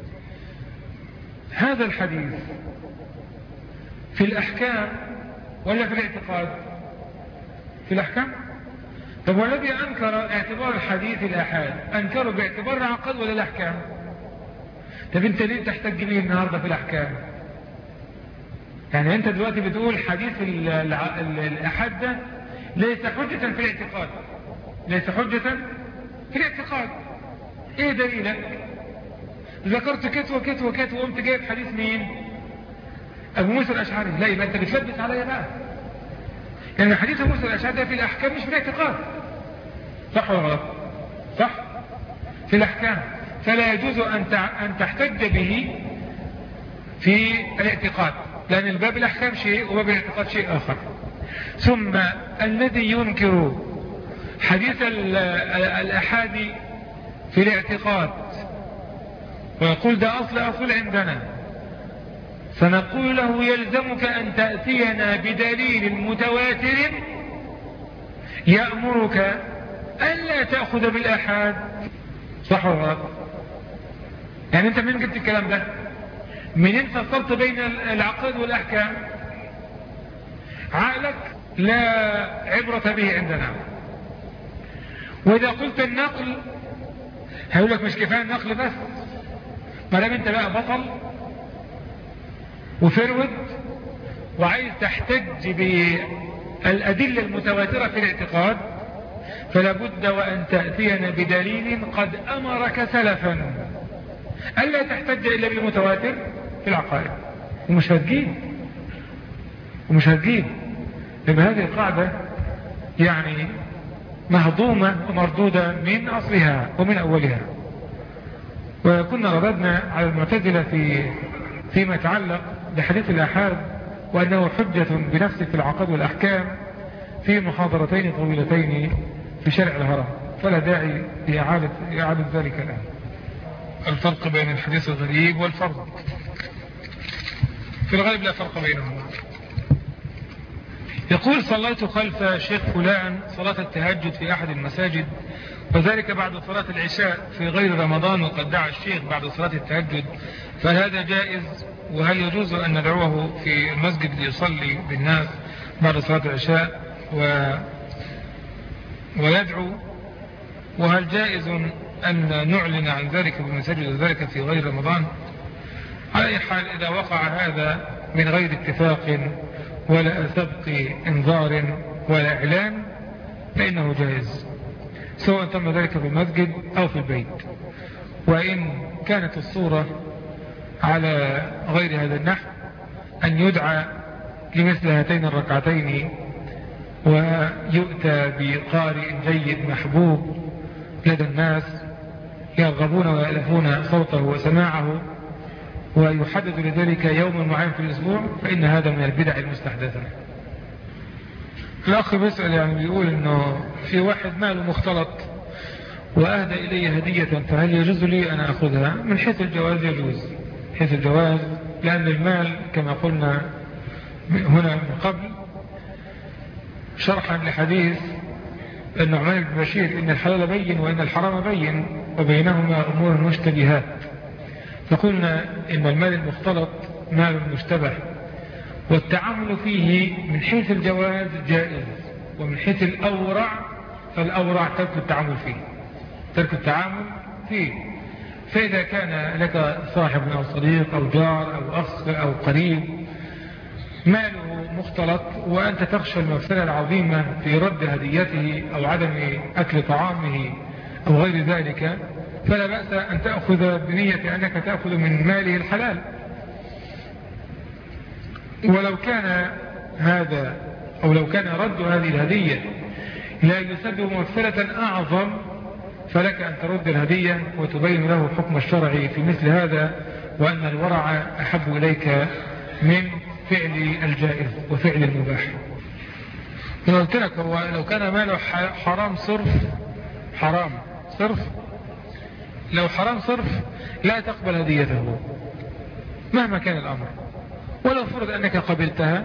هذا الحديث في الأحكام ولا في الاعتقاد؟ في الأحكام. طب والذي أنكر اعتبار الحديث الآحاد أنكره باعتبار العقد ولا الأحكام؟ طب أنت ليه تحتج به النهاردة في الأحكام؟ يعني أنت دلوقتي بتقول حديث الآحاد ده ليس حجة في الاعتقاد، ليس حجة في الاعتقاد. إيه دليلك؟ ذكرت كت وكت وكت وقمت جايب حديث مين؟ أبو موسى الأشعري. لا، يبقى أنت بتلبس عليا بقى، يعني حديث أبو موسى الأشعري ده في الأحكام مش في الاعتقاد، صح ولا غلط؟ صح؟ في الأحكام، فلا يجوز أن تحتج به في الاعتقاد، لأن الباب الأحكام شيء وباب الاعتقاد شيء آخر. ثم الذي ينكر حديث الأحادي في الاعتقاد ويقول ده أصل أصل عندنا، فنقول له يلزمك أن تأتينا بدليل متواتر يأمرك ألا تأخذ بالآحاد، صح ولا غلط؟ يعني أنت من قلت الكلام ده؟ منين فصلت بين العقائد والأحكام؟ عقلك لا عبرة به عندنا. وإذا قلت النقل هيقول لك مش كفاية النقل بس، ما دام أنت بقى بطل وفرود وعايز تحتج بالأدلة المتواترة في الاعتقاد، فلا بد وأن تأتينا بدليل قد أمرك سلفا ألا تحتج إلا بالمتواتر في العقائد. ومش هتجيب ومش هتجيب لأن هذه القاعدة يعني مهضومة ومردودة من أصلها ومن أولها. وكنا رددنا على المعتزلة في فيما يتعلق بحديث الآحاد وأنه حجة بنفسه في العقائد والأحكام في محاضرتين طويلتين في شرع الهرم، فلا داعي لإعادة إعادة ذلك الآن. الفرق بين الحديث الغريب والفرد، في الغالب لا فرق بينهما. يقول صليت خلف شيخ فلان صلاة التهجد في أحد المساجد، وذلك بعد صلاة العشاء في غير رمضان، وقد دعا الشيخ بعد صلاة التهجد، فهذا جائز؟ وهل يجوز أن ندعوه في المسجد ليصلي بالناس بعد صلاة العشاء و... ويدعو؟ وهل جائز أن نعلن عن ذلك في المساجد وذلك في غير رمضان؟ على أي حال إذا وقع هذا من غير اتفاق ولا سبق انذار ولا إعلان فإنه جائز، سواء تم ذلك في المسجد أو في البيت. وإن كانت الصورة على غير هذا النحو أن يدعى لمثل هاتين الركعتين ويؤتى بقارئ جيد محبوب لدى الناس يرغبون ويألفون صوته وسماعه، ويحدد لذلك يوم معين في الأسبوع، فإن هذا من البدع المستحدثة. الأخ بيسأل يعني بيقول إنه في واحد ماله مختلط وأهدى إلي هدية، فهل يجوز لي أن أخذها؟ من حيث الجواز يجوز، حيث الجواز، لأن المال كما قلنا هنا من قبل شرحا لحديث النعمان بن بشير إن الحلال بين وإن الحرام بين وبينهما أمور مشتبهات، فقلنا إن المال المختلط مال مشتبه، والتعامل فيه من حيث الجواز جائز، ومن حيث الأورع فالأورع ترك التعامل فيه، ترك التعامل فيه. فإذا كان لك صاحب أو صديق أو جار أو أخ أو قريب ماله مختلط وأنت تخشى المفسدة العظيمة في رد هديته أو عدم أكل طعامه أو غير ذلك، فلا بأس أن تأخذ بنية أنك تأخذ من ماله الحلال. ولو كان هذا أو لو كان رد هذه الهدية لا يسبب مفسدة أعظم فلك أن ترد الهدية وتبين له حكم الشرعي في مثل هذا، وأن الورع أحب إليك من فعل الجائز وفعل المباح. أنا قلت لك هو لو كان ماله حرام صرف، حرام صرف، لو حرام صرف لا تقبل هديته مهما كان الأمر، ولو فرض أنك قبلتها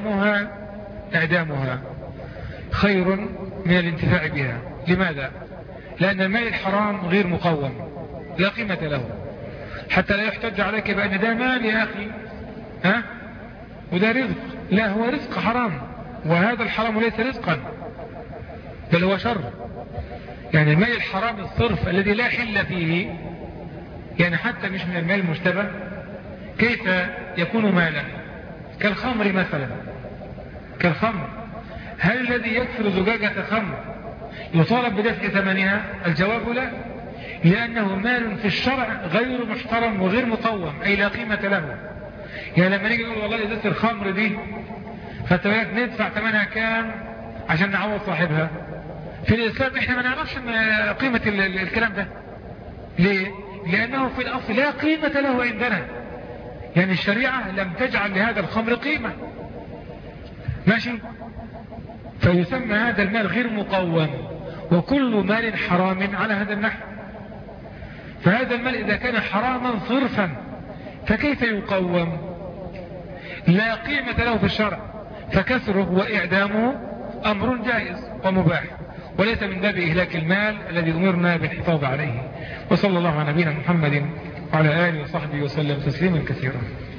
فإعدامها إعدامها خير من الانتفاع بها. لماذا؟ لأن المال الحرام غير مقوم لا قيمة له، حتى لا يحتج عليك بأن ده مال يا أخي ها وده رزق. لا، هو رزق حرام، وهذا الحرام ليس رزقا بل هو شر. يعني المال الحرام الصرف الذي لا حل فيه، يعني حتى مش من المال المشتبه، كيف يكون مالا؟ كالخمر مثلا، كالخمر، هل الذي يكسر زجاجة خمر يطالب بدفع ثمنها؟ الجواب لا، لأنه مال في الشرع غير محترم وغير مقوم، أي لا قيمة له. يعني لما نيجي نقول والله إذا الخمر دي فتويات ندفع ثمنها كام عشان نعوض صاحبها، في الإسلام إحنا ما نعرفش قيمة الكلام ده. ليه؟ لأنه في الأصل لا قيمة له عندنا، يعني الشريعة لم تجعل لهذا الخمر قيمة، ماشي؟ فيسمى هذا المال غير مقوم، وكل مال حرام على هذا النحو. فهذا المال إذا كان حراما صرفا فكيف يقوم؟ لا قيمة له في الشرع، فكسره وإعدامه أمر جائز ومباح، وليس من باب إهلاك المال الذي أمرنا بالحفاظ عليه. وصلى الله على نبينا محمد وعلى آله وصحبه وسلم تسليما كثيرا.